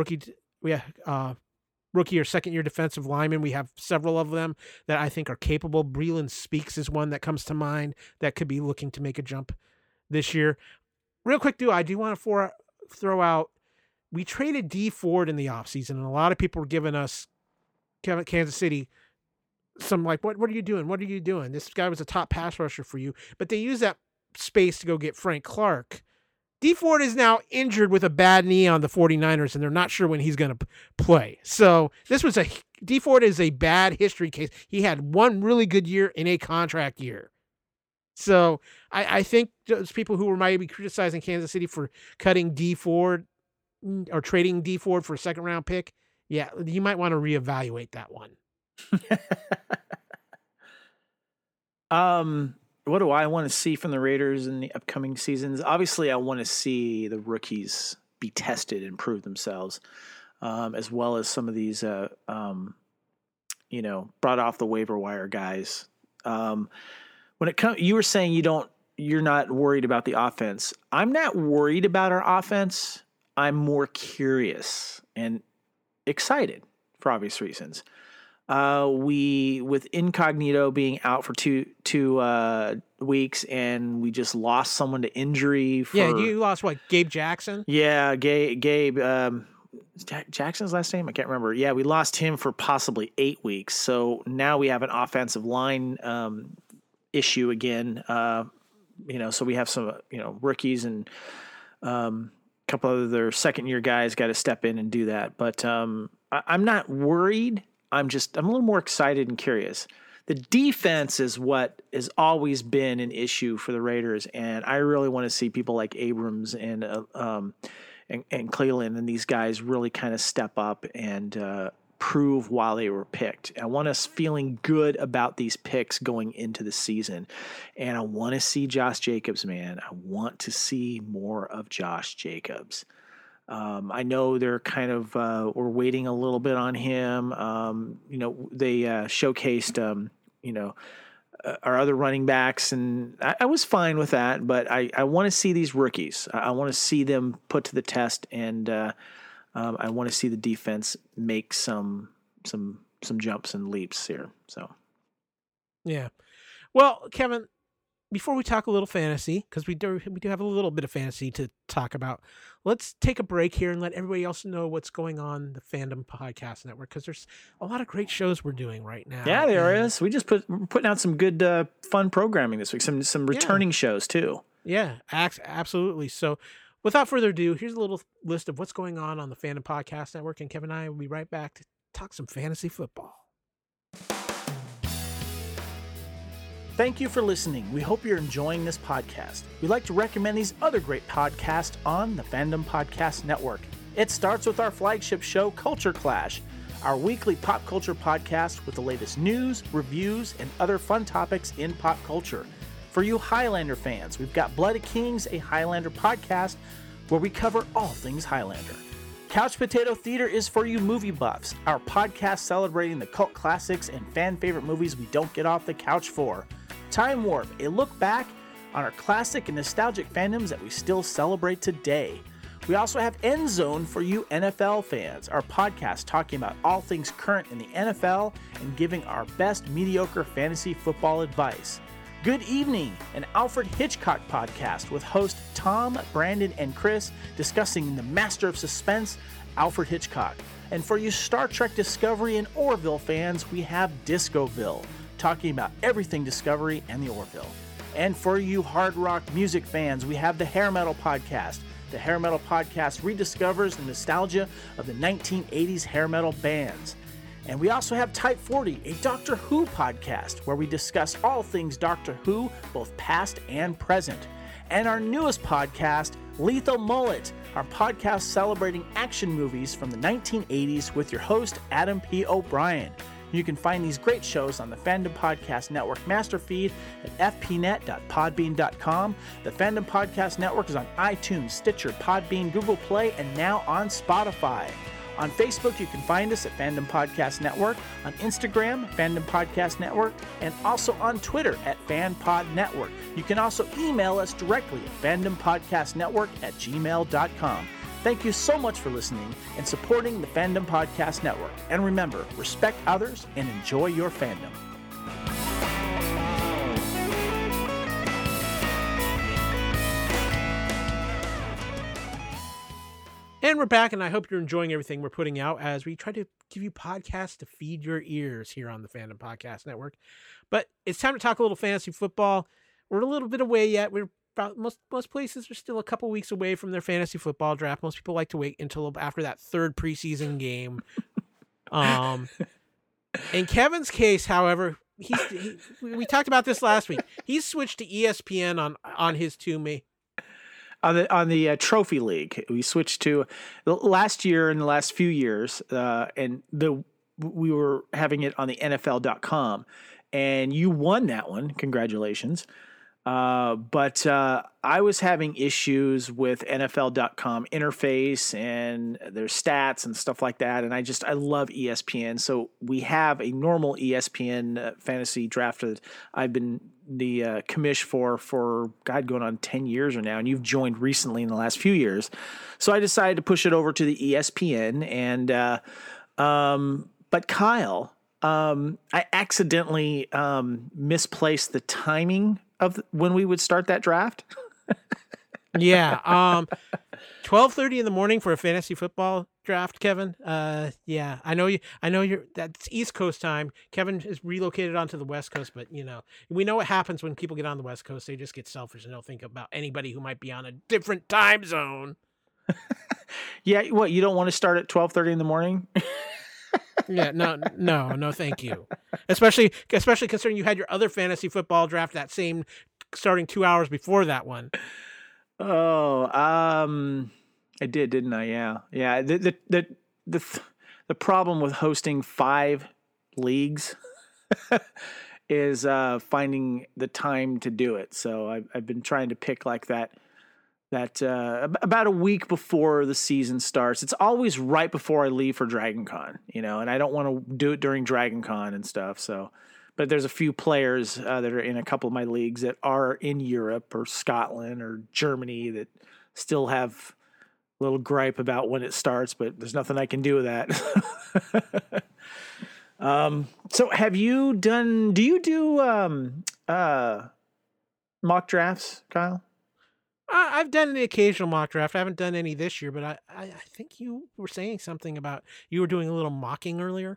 rookie or second-year defensive linemen. We have several of them that I think are capable. Breeland Speaks is one that comes to mind that could be looking to make a jump this year. Real quick, I do want to throw out, we traded Dee Ford in the offseason, and a lot of people were giving us, Kansas City, some like, what are you doing? What are you doing? This guy was a top pass rusher for you. But they used that space to go get Frank Clark. Dee Ford is now injured with a bad knee on the 49ers, and they're not sure when he's going to play. So Dee Ford is a bad history case. He had one really good year in a contract year. So I think those people who were maybe criticizing Kansas City for cutting Dee Ford or trading Dee Ford for a second-round pick, you might want to reevaluate that one. What do I want to see from the Raiders in the upcoming seasons? Obviously, I want to see the rookies be tested and prove themselves, as well as some of these, brought off the waiver wire guys. When it comes, you were saying you're not worried about the offense. I'm not worried about our offense. I'm more curious and excited for obvious reasons. With Incognito being out for two weeks, and we just lost someone to injury. You lost what? Gabe Jackson? Yeah, Gabe. Jackson's last name? I can't remember. Yeah, we lost him for possibly 8 weeks. So now we have an offensive line issue again. So we have some rookies and a couple of their second year guys got to step in and do that. But I'm not worried. I'm a little more excited and curious. The defense is what has always been an issue for the Raiders, and I really want to see people like Abrams and Cleveland and these guys really kind of step up and prove why they were picked. I want us feeling good about these picks going into the season. And I want to see Josh Jacobs, man. I want to see more of Josh Jacobs. I know they're kind of we're waiting a little bit on him. They showcased our other running backs, and I was fine with that. But I want to see these rookies. I want to see them put to the test, and I want to see the defense make some jumps and leaps here. So, yeah. Well, Kevin, before we talk a little fantasy, because we do have a little bit of fantasy to talk about, let's take a break here and let everybody else know what's going on the Fandom Podcast Network, because there's a lot of great shows we're doing right now. Yeah, there is. We're putting out some good fun programming this week. Some returning shows too. Yeah, absolutely. So, without further ado, here's a little list of what's going on the Fandom Podcast Network, and Kevin and I will be right back to talk some fantasy football. Thank you for listening. We hope you're enjoying this podcast. We'd like to recommend these other great podcasts on the Fandom Podcast Network. It starts with our flagship show, Culture Clash, our weekly pop culture podcast with the latest news, reviews, and other fun topics in pop culture. For you Highlander fans, we've got Blood of Kings, a Highlander podcast where we cover all things Highlander. Couch Potato Theater is for you movie buffs, our podcast celebrating the cult classics and fan favorite movies we don't get off the couch for. Time Warp, a look back on our classic and nostalgic fandoms that we still celebrate today. We also have End Zone for you NFL fans, our podcast talking about all things current in the NFL and giving our best mediocre fantasy football advice. Good Evening, an Alfred Hitchcock podcast with host Tom, Brandon, and Chris discussing the master of suspense, Alfred Hitchcock. And for you Star Trek Discovery and Orville fans, we have Discoville, talking about everything Discovery and the Orville. And for you hard rock music fans, we have the Hair Metal Podcast. The Hair Metal Podcast rediscovers the nostalgia of the 1980s hair metal bands. And we also have Type 40, a Doctor Who podcast, where we discuss all things Doctor Who, both past and present. And our newest podcast, Lethal Mullet, our podcast celebrating action movies from the 1980s with your host, Adam P. O'Brien. You can find these great shows on the Fandom Podcast Network master feed at fpnet.podbean.com. The Fandom Podcast Network is on iTunes, Stitcher, Podbean, Google Play, and now on Spotify. On Facebook, you can find us at Fandom Podcast Network, on Instagram, Fandom Podcast Network, and also on Twitter at FanPod Network. You can also email us directly at fandompodcastnetwork@gmail.com. Thank you so much for listening and supporting the Fandom Podcast Network. And remember, respect others and enjoy your fandom. And we're back, and I hope you're enjoying everything we're putting out as we try to give you podcasts to feed your ears here on the Fandom Podcast Network. But it's time to talk a little fantasy football. We're a little bit away yet. We're about, most places are still a couple weeks away from their fantasy football draft. Most people like to wait until after that third preseason game. In Kevin's case, however, we talked about this last week. He's switched to ESPN on his Toomey. On the Trophy League, we switched to last year and the last few years, and we were having it on the NFL.com, and you won that one. Congratulations. But I was having issues with NFL.com interface and their stats and stuff like that. And I love ESPN. So we have a normal ESPN fantasy draft that I've been the commish for going on 10 years or now. And you've joined recently in the last few years. So I decided to push it over to the ESPN. But Kyle, I accidentally misplaced the timing of when we would start that draft. Yeah. 12:30 in the morning for a fantasy football draft, Kevin. Yeah, I know you're that's East Coast time. Kevin is relocated onto the West Coast, but we know what happens when people get on the West Coast. They just get selfish and don't think about anybody who might be on a different time zone. Yeah. What, you don't want to start at 12:30 in the morning? Yeah, no, thank you. Especially considering you had your other fantasy football draft that same starting 2 hours before that one. Oh, I did, didn't I? Yeah. The The problem with hosting 5 leagues is finding the time to do it. So I've been trying to pick like that about a week before the season starts. It's always right before I leave for Dragon Con, and I don't want to do it during Dragon Con and stuff. So, but there's a few players that are in a couple of my leagues that are in Europe or Scotland or Germany that still have a little gripe about when it starts, but there's nothing I can do with that. So do you do mock drafts, Kyle? I've done the occasional mock draft. I haven't done any this year, but I think you were saying something about you were doing a little mocking earlier.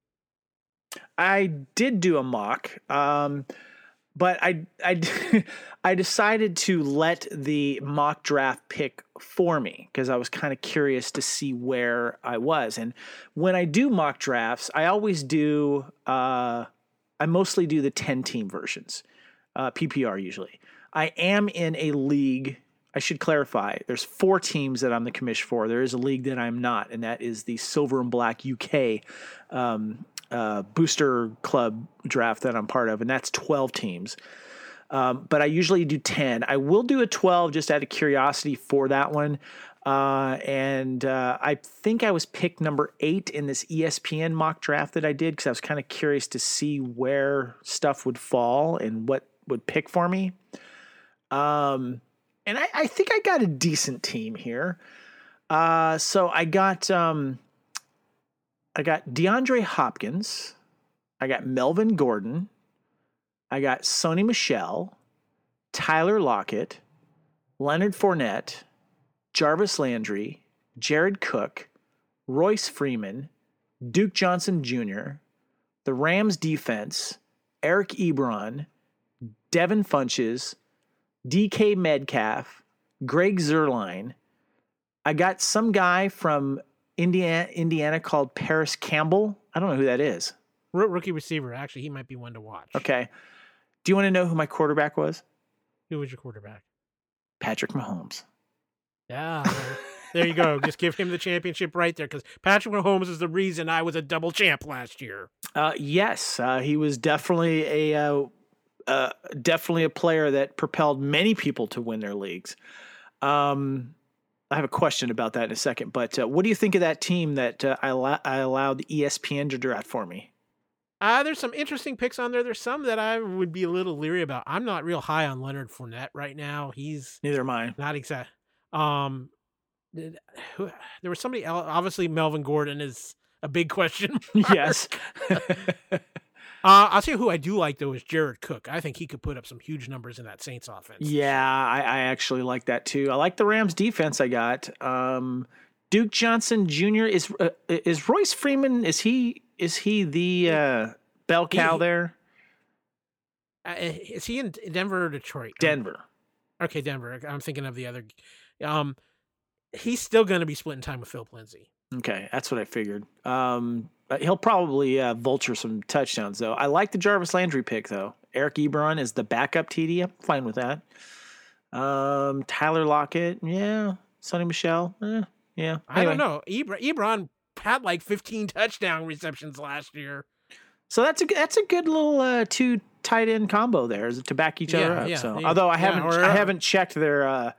I did do a mock, but I I decided to let the mock draft pick for me because I was kind of curious to see where I was. And when I do mock drafts, I always do. I mostly do the 10-team versions, PPR usually. I am in a league. I should clarify. There's 4 teams that I'm the commish for. There is a league that I'm not, and that is the Silver and Black UK booster club draft that I'm part of, and that's 12 teams. But I usually do 10. I will do a 12 just out of curiosity for that one. And I think I was picked number 8 in this ESPN mock draft that I did because I was kind of curious to see where stuff would fall and what would pick for me. And I think I got a decent team here. So I got DeAndre Hopkins. I got Melvin Gordon. I got Sony Michel, Tyler Lockett, Leonard Fournette, Jarvis Landry, Jared Cook, Royce Freeman, Duke Johnson Jr., the Rams defense, Eric Ebron, Devin Funches, DK Metcalf, Greg Zuerlein. I got some guy from Indiana called Paris Campbell. I don't know who that is. Rookie receiver. Actually, he might be one to watch. Okay. Do you want to know who my quarterback was? Who was your quarterback? Patrick Mahomes. Yeah. There you go. Just give him the championship right there because Patrick Mahomes is the reason I was a double champ last year. Yes. He was definitely a player that propelled many people to win their leagues. I have a question about that in a second, but what do you think of that team that I allowed ESPN to draft for me? There's some interesting picks on there. There's some that I would be a little leery about. I'm not real high on Leonard Fournette right now. Neither am I. Not exact. There was somebody else. Obviously, Melvin Gordon is a big question mark. Yes. I'll tell you who I do like, though, is Jared Cook. I think he could put up some huge numbers in that Saints offense. Yeah, I actually like that, too. I like the Rams defense I got. Duke Johnson Jr. is Royce Freeman, is he the bell cow there? Is he in Denver or Detroit? Denver. Okay, Denver. I'm thinking of the other. He's still going to be splitting time with Philip Lindsay. Okay, that's what I figured. He'll probably vulture some touchdowns, though. I like the Jarvis Landry pick, though. Eric Ebron is the backup TD. I'm fine with that. Tyler Lockett, yeah. Sonny Michel, yeah. Anyway. I don't know. Ebron had like 15 touchdown receptions last year. So that's a good little 2 tight end combo there to back each other up. Although I haven't checked their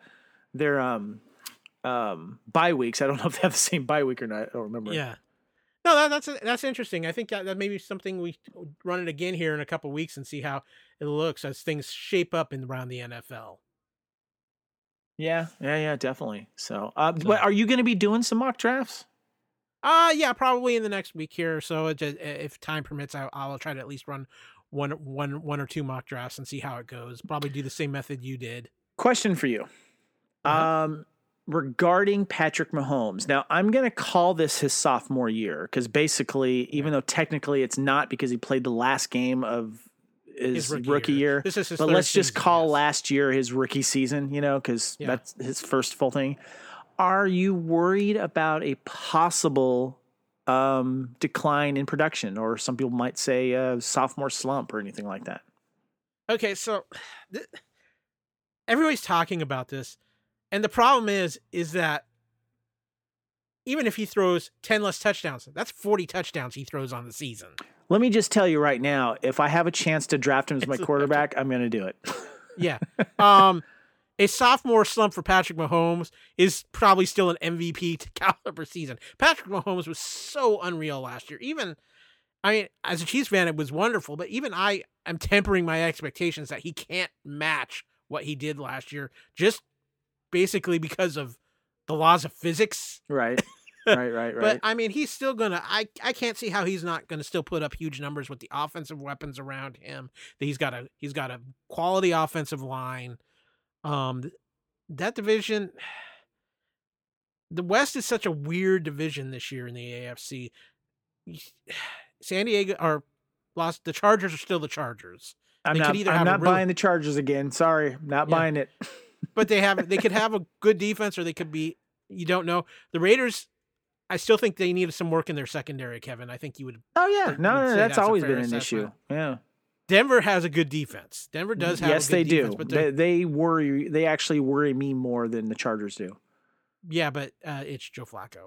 bye weeks. I don't know if they have the same bye week or not. I don't remember. Yeah. No, that's interesting. I think that may be something we run it again here in a couple of weeks and see how it looks as things shape up around the NFL. Yeah, definitely. So, but are you going to be doing some mock drafts? Yeah, probably in the next week here. So if time permits, I'll try to at least run one or 2 mock drafts and see how it goes. Probably do the same method you did. Question for you. Regarding Patrick Mahomes. Now, I'm going to call this his sophomore year because basically, even though technically it's not because he played the last game of his rookie year. This is his but third let's just season, call yes. last year his rookie season, because that's his first full thing. Are you worried about a possible decline in production, or some people might say a sophomore slump or anything like that? Okay, so everybody's talking about this. And the problem is that even if he throws 10 less touchdowns, that's 40 touchdowns he throws on the season. Let me just tell you right now, if I have a chance to draft him as my quarterback, I'm going to do it. Yeah. A sophomore slump for Patrick Mahomes is probably still an MVP caliber season. Patrick Mahomes was so unreal last year. Even, I mean, as a Chiefs fan, it was wonderful, but even I am tempering my expectations that he can't match what he did last year, just basically because of the laws of physics. Right. Right. But I mean, he's still gonna. I can't see how he's not gonna still put up huge numbers with the offensive weapons around him. He's got a quality offensive line. That division, the West is such a weird division this year in the AFC. San Diego or lost. The Chargers are still the Chargers. I'm not buying the Chargers again. Sorry, not buying it. But they could have a good defense, or they could be. You don't know. The Raiders, I still think they need some work in their secondary, Kevin. I think you would. Oh yeah, no, that's always been an issue. Yeah. Denver has a good defense. Denver does have yes, a good defense. Yes, they do. But they worry. They actually worry me more than the Chargers do. Yeah, but it's Joe Flacco.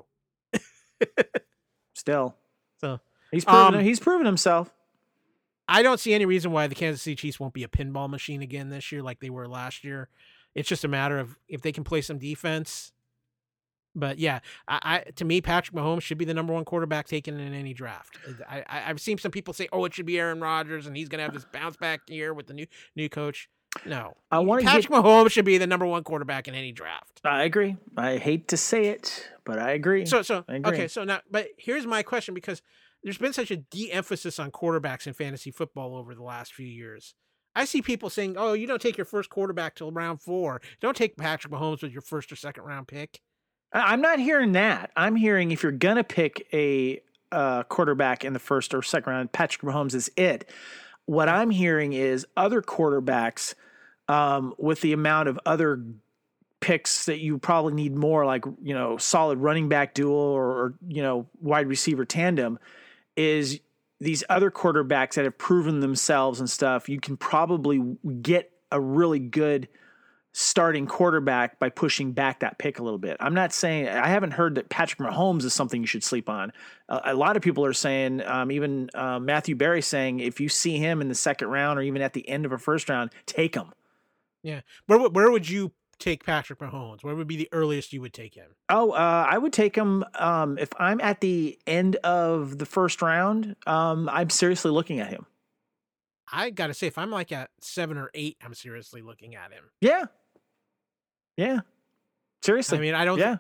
Still, so he's proven himself. I don't see any reason why the Kansas City Chiefs won't be a pinball machine again this year like they were last year. It's just a matter of if they can play some defense. But yeah, to me, Patrick Mahomes should be the number one quarterback taken in any draft. I've seen some people say, "Oh, it should be Aaron Rodgers, and he's going to have this bounce back year with the new coach." No, Patrick Mahomes should be the number one quarterback in any draft. I agree. I hate to say it, but I agree. So okay. So now, but here's my question, because there's been such a de-emphasis on quarterbacks in fantasy football over the last few years. I see people saying, "Oh, you don't take your first quarterback till round 4. Don't take Patrick Mahomes with your first or second round pick." I'm not hearing that. I'm hearing if you're going to pick a quarterback in the first or second round, Patrick Mahomes is it. What I'm hearing is other quarterbacks with the amount of other picks that you probably need more, like, solid running back duel or wide receiver tandem, is these other quarterbacks that have proven themselves and stuff. You can probably get a really good starting quarterback by pushing back that pick a little bit. I'm not saying, I haven't heard that Patrick Mahomes is something you should sleep on. A lot of people are saying, even Matthew Berry saying, if you see him in the second round or even at the end of a first round, take him. Yeah. Where would you take Patrick Mahomes? Where would be the earliest you would take him? I would take him if I'm at the end of the first round. I'm seriously looking at him. I got to say, if I'm like at 7 or 8, I'm seriously looking at him. Yeah. Seriously. I mean, I don't. Yeah.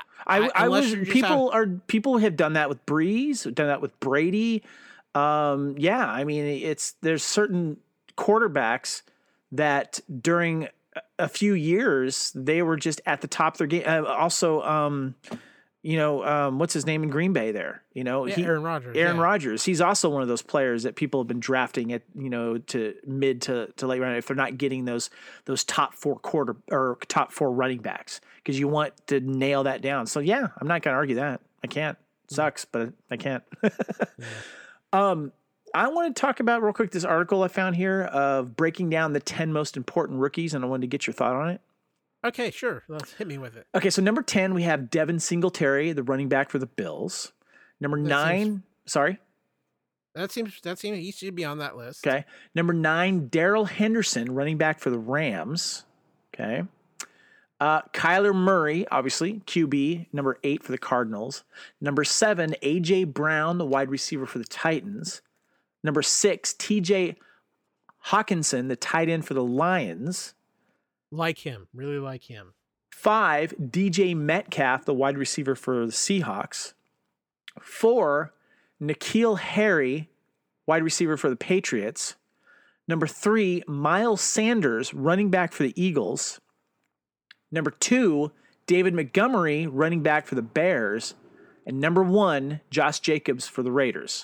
People have done that with Breeze, done that with Brady. I mean, there's certain quarterbacks that during a few years they were just at the top of their game. Also, what's his name in Green Bay there? Aaron Rodgers. Aaron Rodgers. He's also one of those players that people have been drafting at, to mid to late round if they're not getting those top 4 top 4 running backs, because you want to nail that down. So yeah, I'm not going to argue that. I can't. It sucks, but I can't. I want to talk about real quick this article I found here of breaking down the 10 most important rookies, and I wanted to get your thought on it. Okay, sure. Let's hit me with it. Okay, so number 10, we have Devin Singletary, the running back for the Bills. Number 9, sorry? That seems he should be on that list. Okay. Number 9, Darrell Henderson, running back for the Rams. Okay. Kyler Murray, obviously, QB, number 8 for the Cardinals. Number 7, A.J. Brown, the wide receiver for the Titans. Number 6, T.J. Hawkinson, the tight end for the Lions. Really like him. 5, DJ Metcalf, the wide receiver for the Seahawks. 4, N'Keal Harry, wide receiver for the Patriots. Number 3, Miles Sanders, running back for the Eagles. Number 2, David Montgomery, running back for the Bears. And number 1, Josh Jacobs for the Raiders.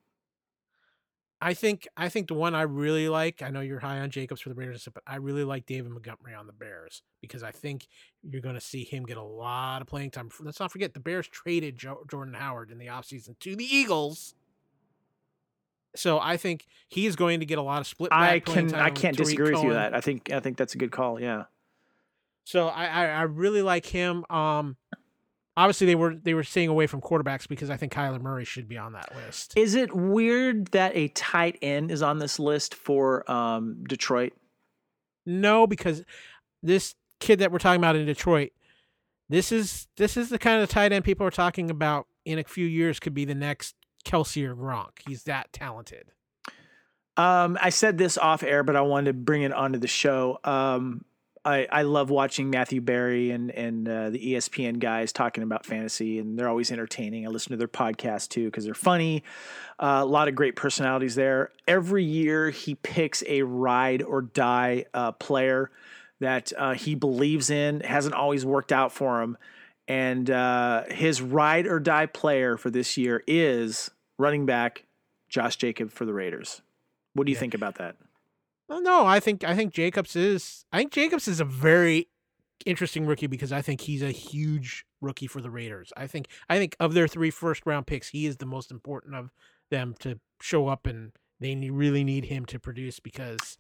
I think the one I really like, I know you're high on Jacobs for the Raiders, but I really like David Montgomery on the Bears, because I think you're going to see him get a lot of playing time. Let's not forget, the Bears traded Jordan Howard in the offseason to the Eagles. So I think he is going to get a lot of split back playing time. I can't disagree with you that. I think that's a good call, yeah. So I really like him. obviously they were staying away from quarterbacks because I think Kyler Murray should be on that list. Is it weird that a tight end is on this list for Detroit? No, because this kid that we're talking about in Detroit, this is the kind of tight end people are talking about in a few years could be the next Kelsey or Gronk. He's that talented. I said this off air, but I wanted to bring it onto the show. I love watching Matthew Berry and the ESPN guys talking about fantasy, and they're always entertaining. I listen to their podcast too because they're funny. A lot of great personalities there. Every year he picks a ride or die player that he believes in. It hasn't always worked out for him. And his ride or die player for this year is running back Josh Jacobs for the Raiders. What do you think about that? Well, no, I think Jacobs is a very interesting rookie because I think he's a huge rookie for the Raiders. I think of their 3 first-round picks, he is the most important of them to show up, and they really need him to produce because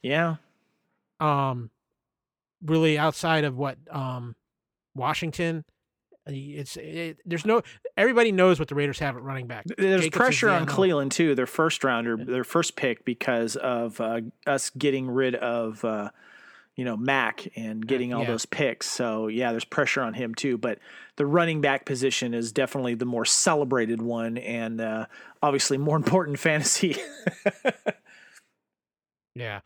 really outside of what Washington. Everybody knows what the Raiders have at running back. There's Jacobs pressure on Cleveland too, their first rounder, their first pick, because of us getting rid of Mac and getting all those picks. So there's pressure on him too. But the running back position is definitely the more celebrated one, and obviously more important fantasy. Yeah.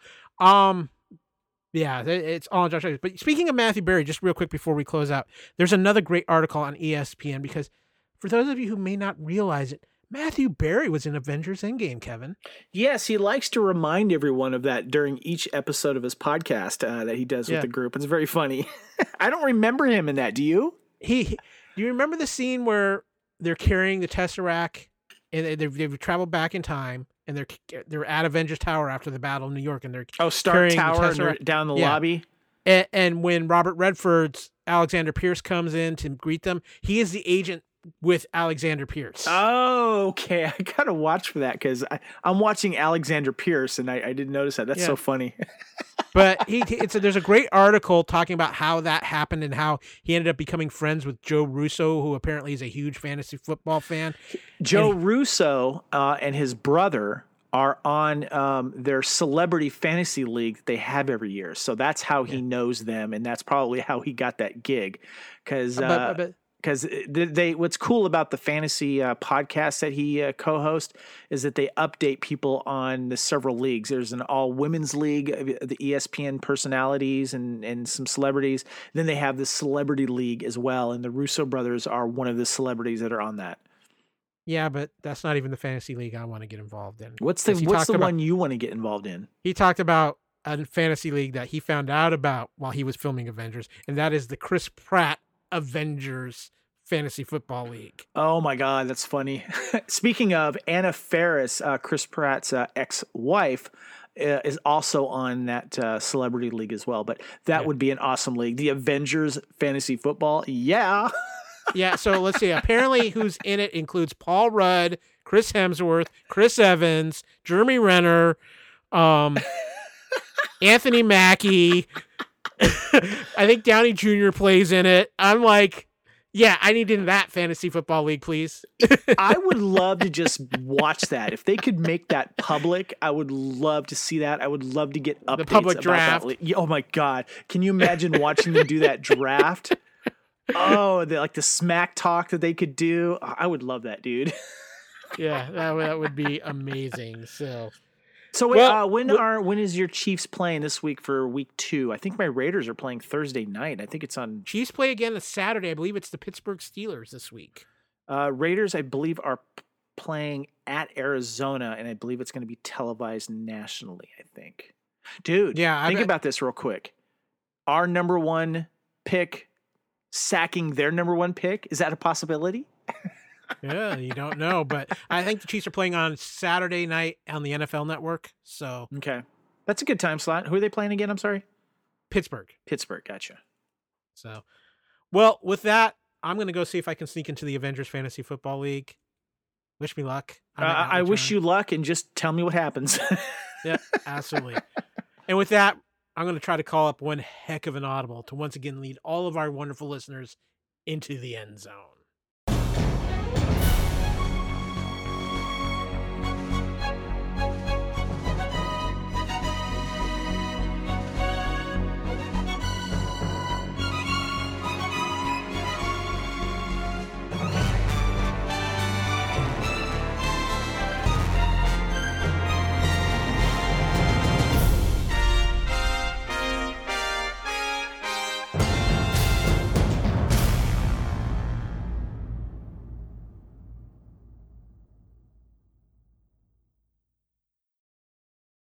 Yeah, it's all on Josh Jacobs. But speaking of Matthew Berry, just real quick before we close out, there's another great article on ESPN because for those of you who may not realize it, Matthew Berry was in Avengers Endgame, Kevin. Yes, he likes to remind everyone of that during each episode of his podcast that he does with the group. It's very funny. I don't remember him in that. Do you? Do you remember the scene where they're carrying the Tesseract and they've traveled back in time? And they're at Avengers Tower after the Battle of New York, and they're Stark Tower and they're down the lobby. And when Robert Redford's Alexander Pierce comes in to greet them, he is the agent with Alexander Pierce. Oh, okay. I gotta watch for that because I'm watching Alexander Pierce, and I didn't notice that. That's so funny. But there's a great article talking about how that happened and how he ended up becoming friends with Joe Russo, who apparently is a huge fantasy football fan. Joe Russo and his brother are on their celebrity fantasy league that they have every year. So that's how he knows them, and that's probably how he got that gig. Because what's cool about the fantasy podcast that he co-hosts is that they update people on the several leagues. There's an all women's league, the ESPN personalities and some celebrities. Then they have the celebrity league as well. And the Russo brothers are one of the celebrities that are on that. Yeah, but that's not even the fantasy league I want to get involved in. What's the one you want to get involved in? He talked about a fantasy league that he found out about while he was filming Avengers. And that is the Chris Pratt Avengers Fantasy Football League. Oh my God, that's funny. Speaking of, Anna Faris, Chris Pratt's ex-wife, is also on that celebrity league as well. But that would be an awesome league. The Avengers Fantasy Football, yeah. Yeah, so let's see. Apparently who's in it includes Paul Rudd, Chris Hemsworth, Chris Evans, Jeremy Renner, Anthony Mackie. I think Downey Jr. plays in it. I'm like, yeah, I need in that fantasy football league, please. I would love to just watch that. If they could make that public, I would love to see that. I would love to get updates the public about draft. That league. Oh my God. Can you imagine watching them do that draft? Oh, the smack talk that they could do. I would love that, dude. Yeah, that would be amazing. So when is your Chiefs playing this week for week 2? I think my Raiders are playing Thursday night. I think it's on. Chiefs play again this Saturday. I believe it's the Pittsburgh Steelers this week. Raiders, I believe, are playing at Arizona, and I believe it's going to be televised nationally. I think, dude. Yeah, think about this real quick. Our number 1 pick sacking their number 1 pick, is that a possibility? Yeah, you don't know, but I think the Chiefs are playing on Saturday night on the NFL Network. So okay, that's a good time slot. Who are they playing again? I'm sorry, Pittsburgh. Gotcha. So, well, with that, I'm going to go see if I can sneak into the Avengers Fantasy Football League. Wish me luck. I wish you luck, and just tell me what happens. Yeah, absolutely. And with that, I'm going to try to call up one heck of an audible to once again lead all of our wonderful listeners into the end zone.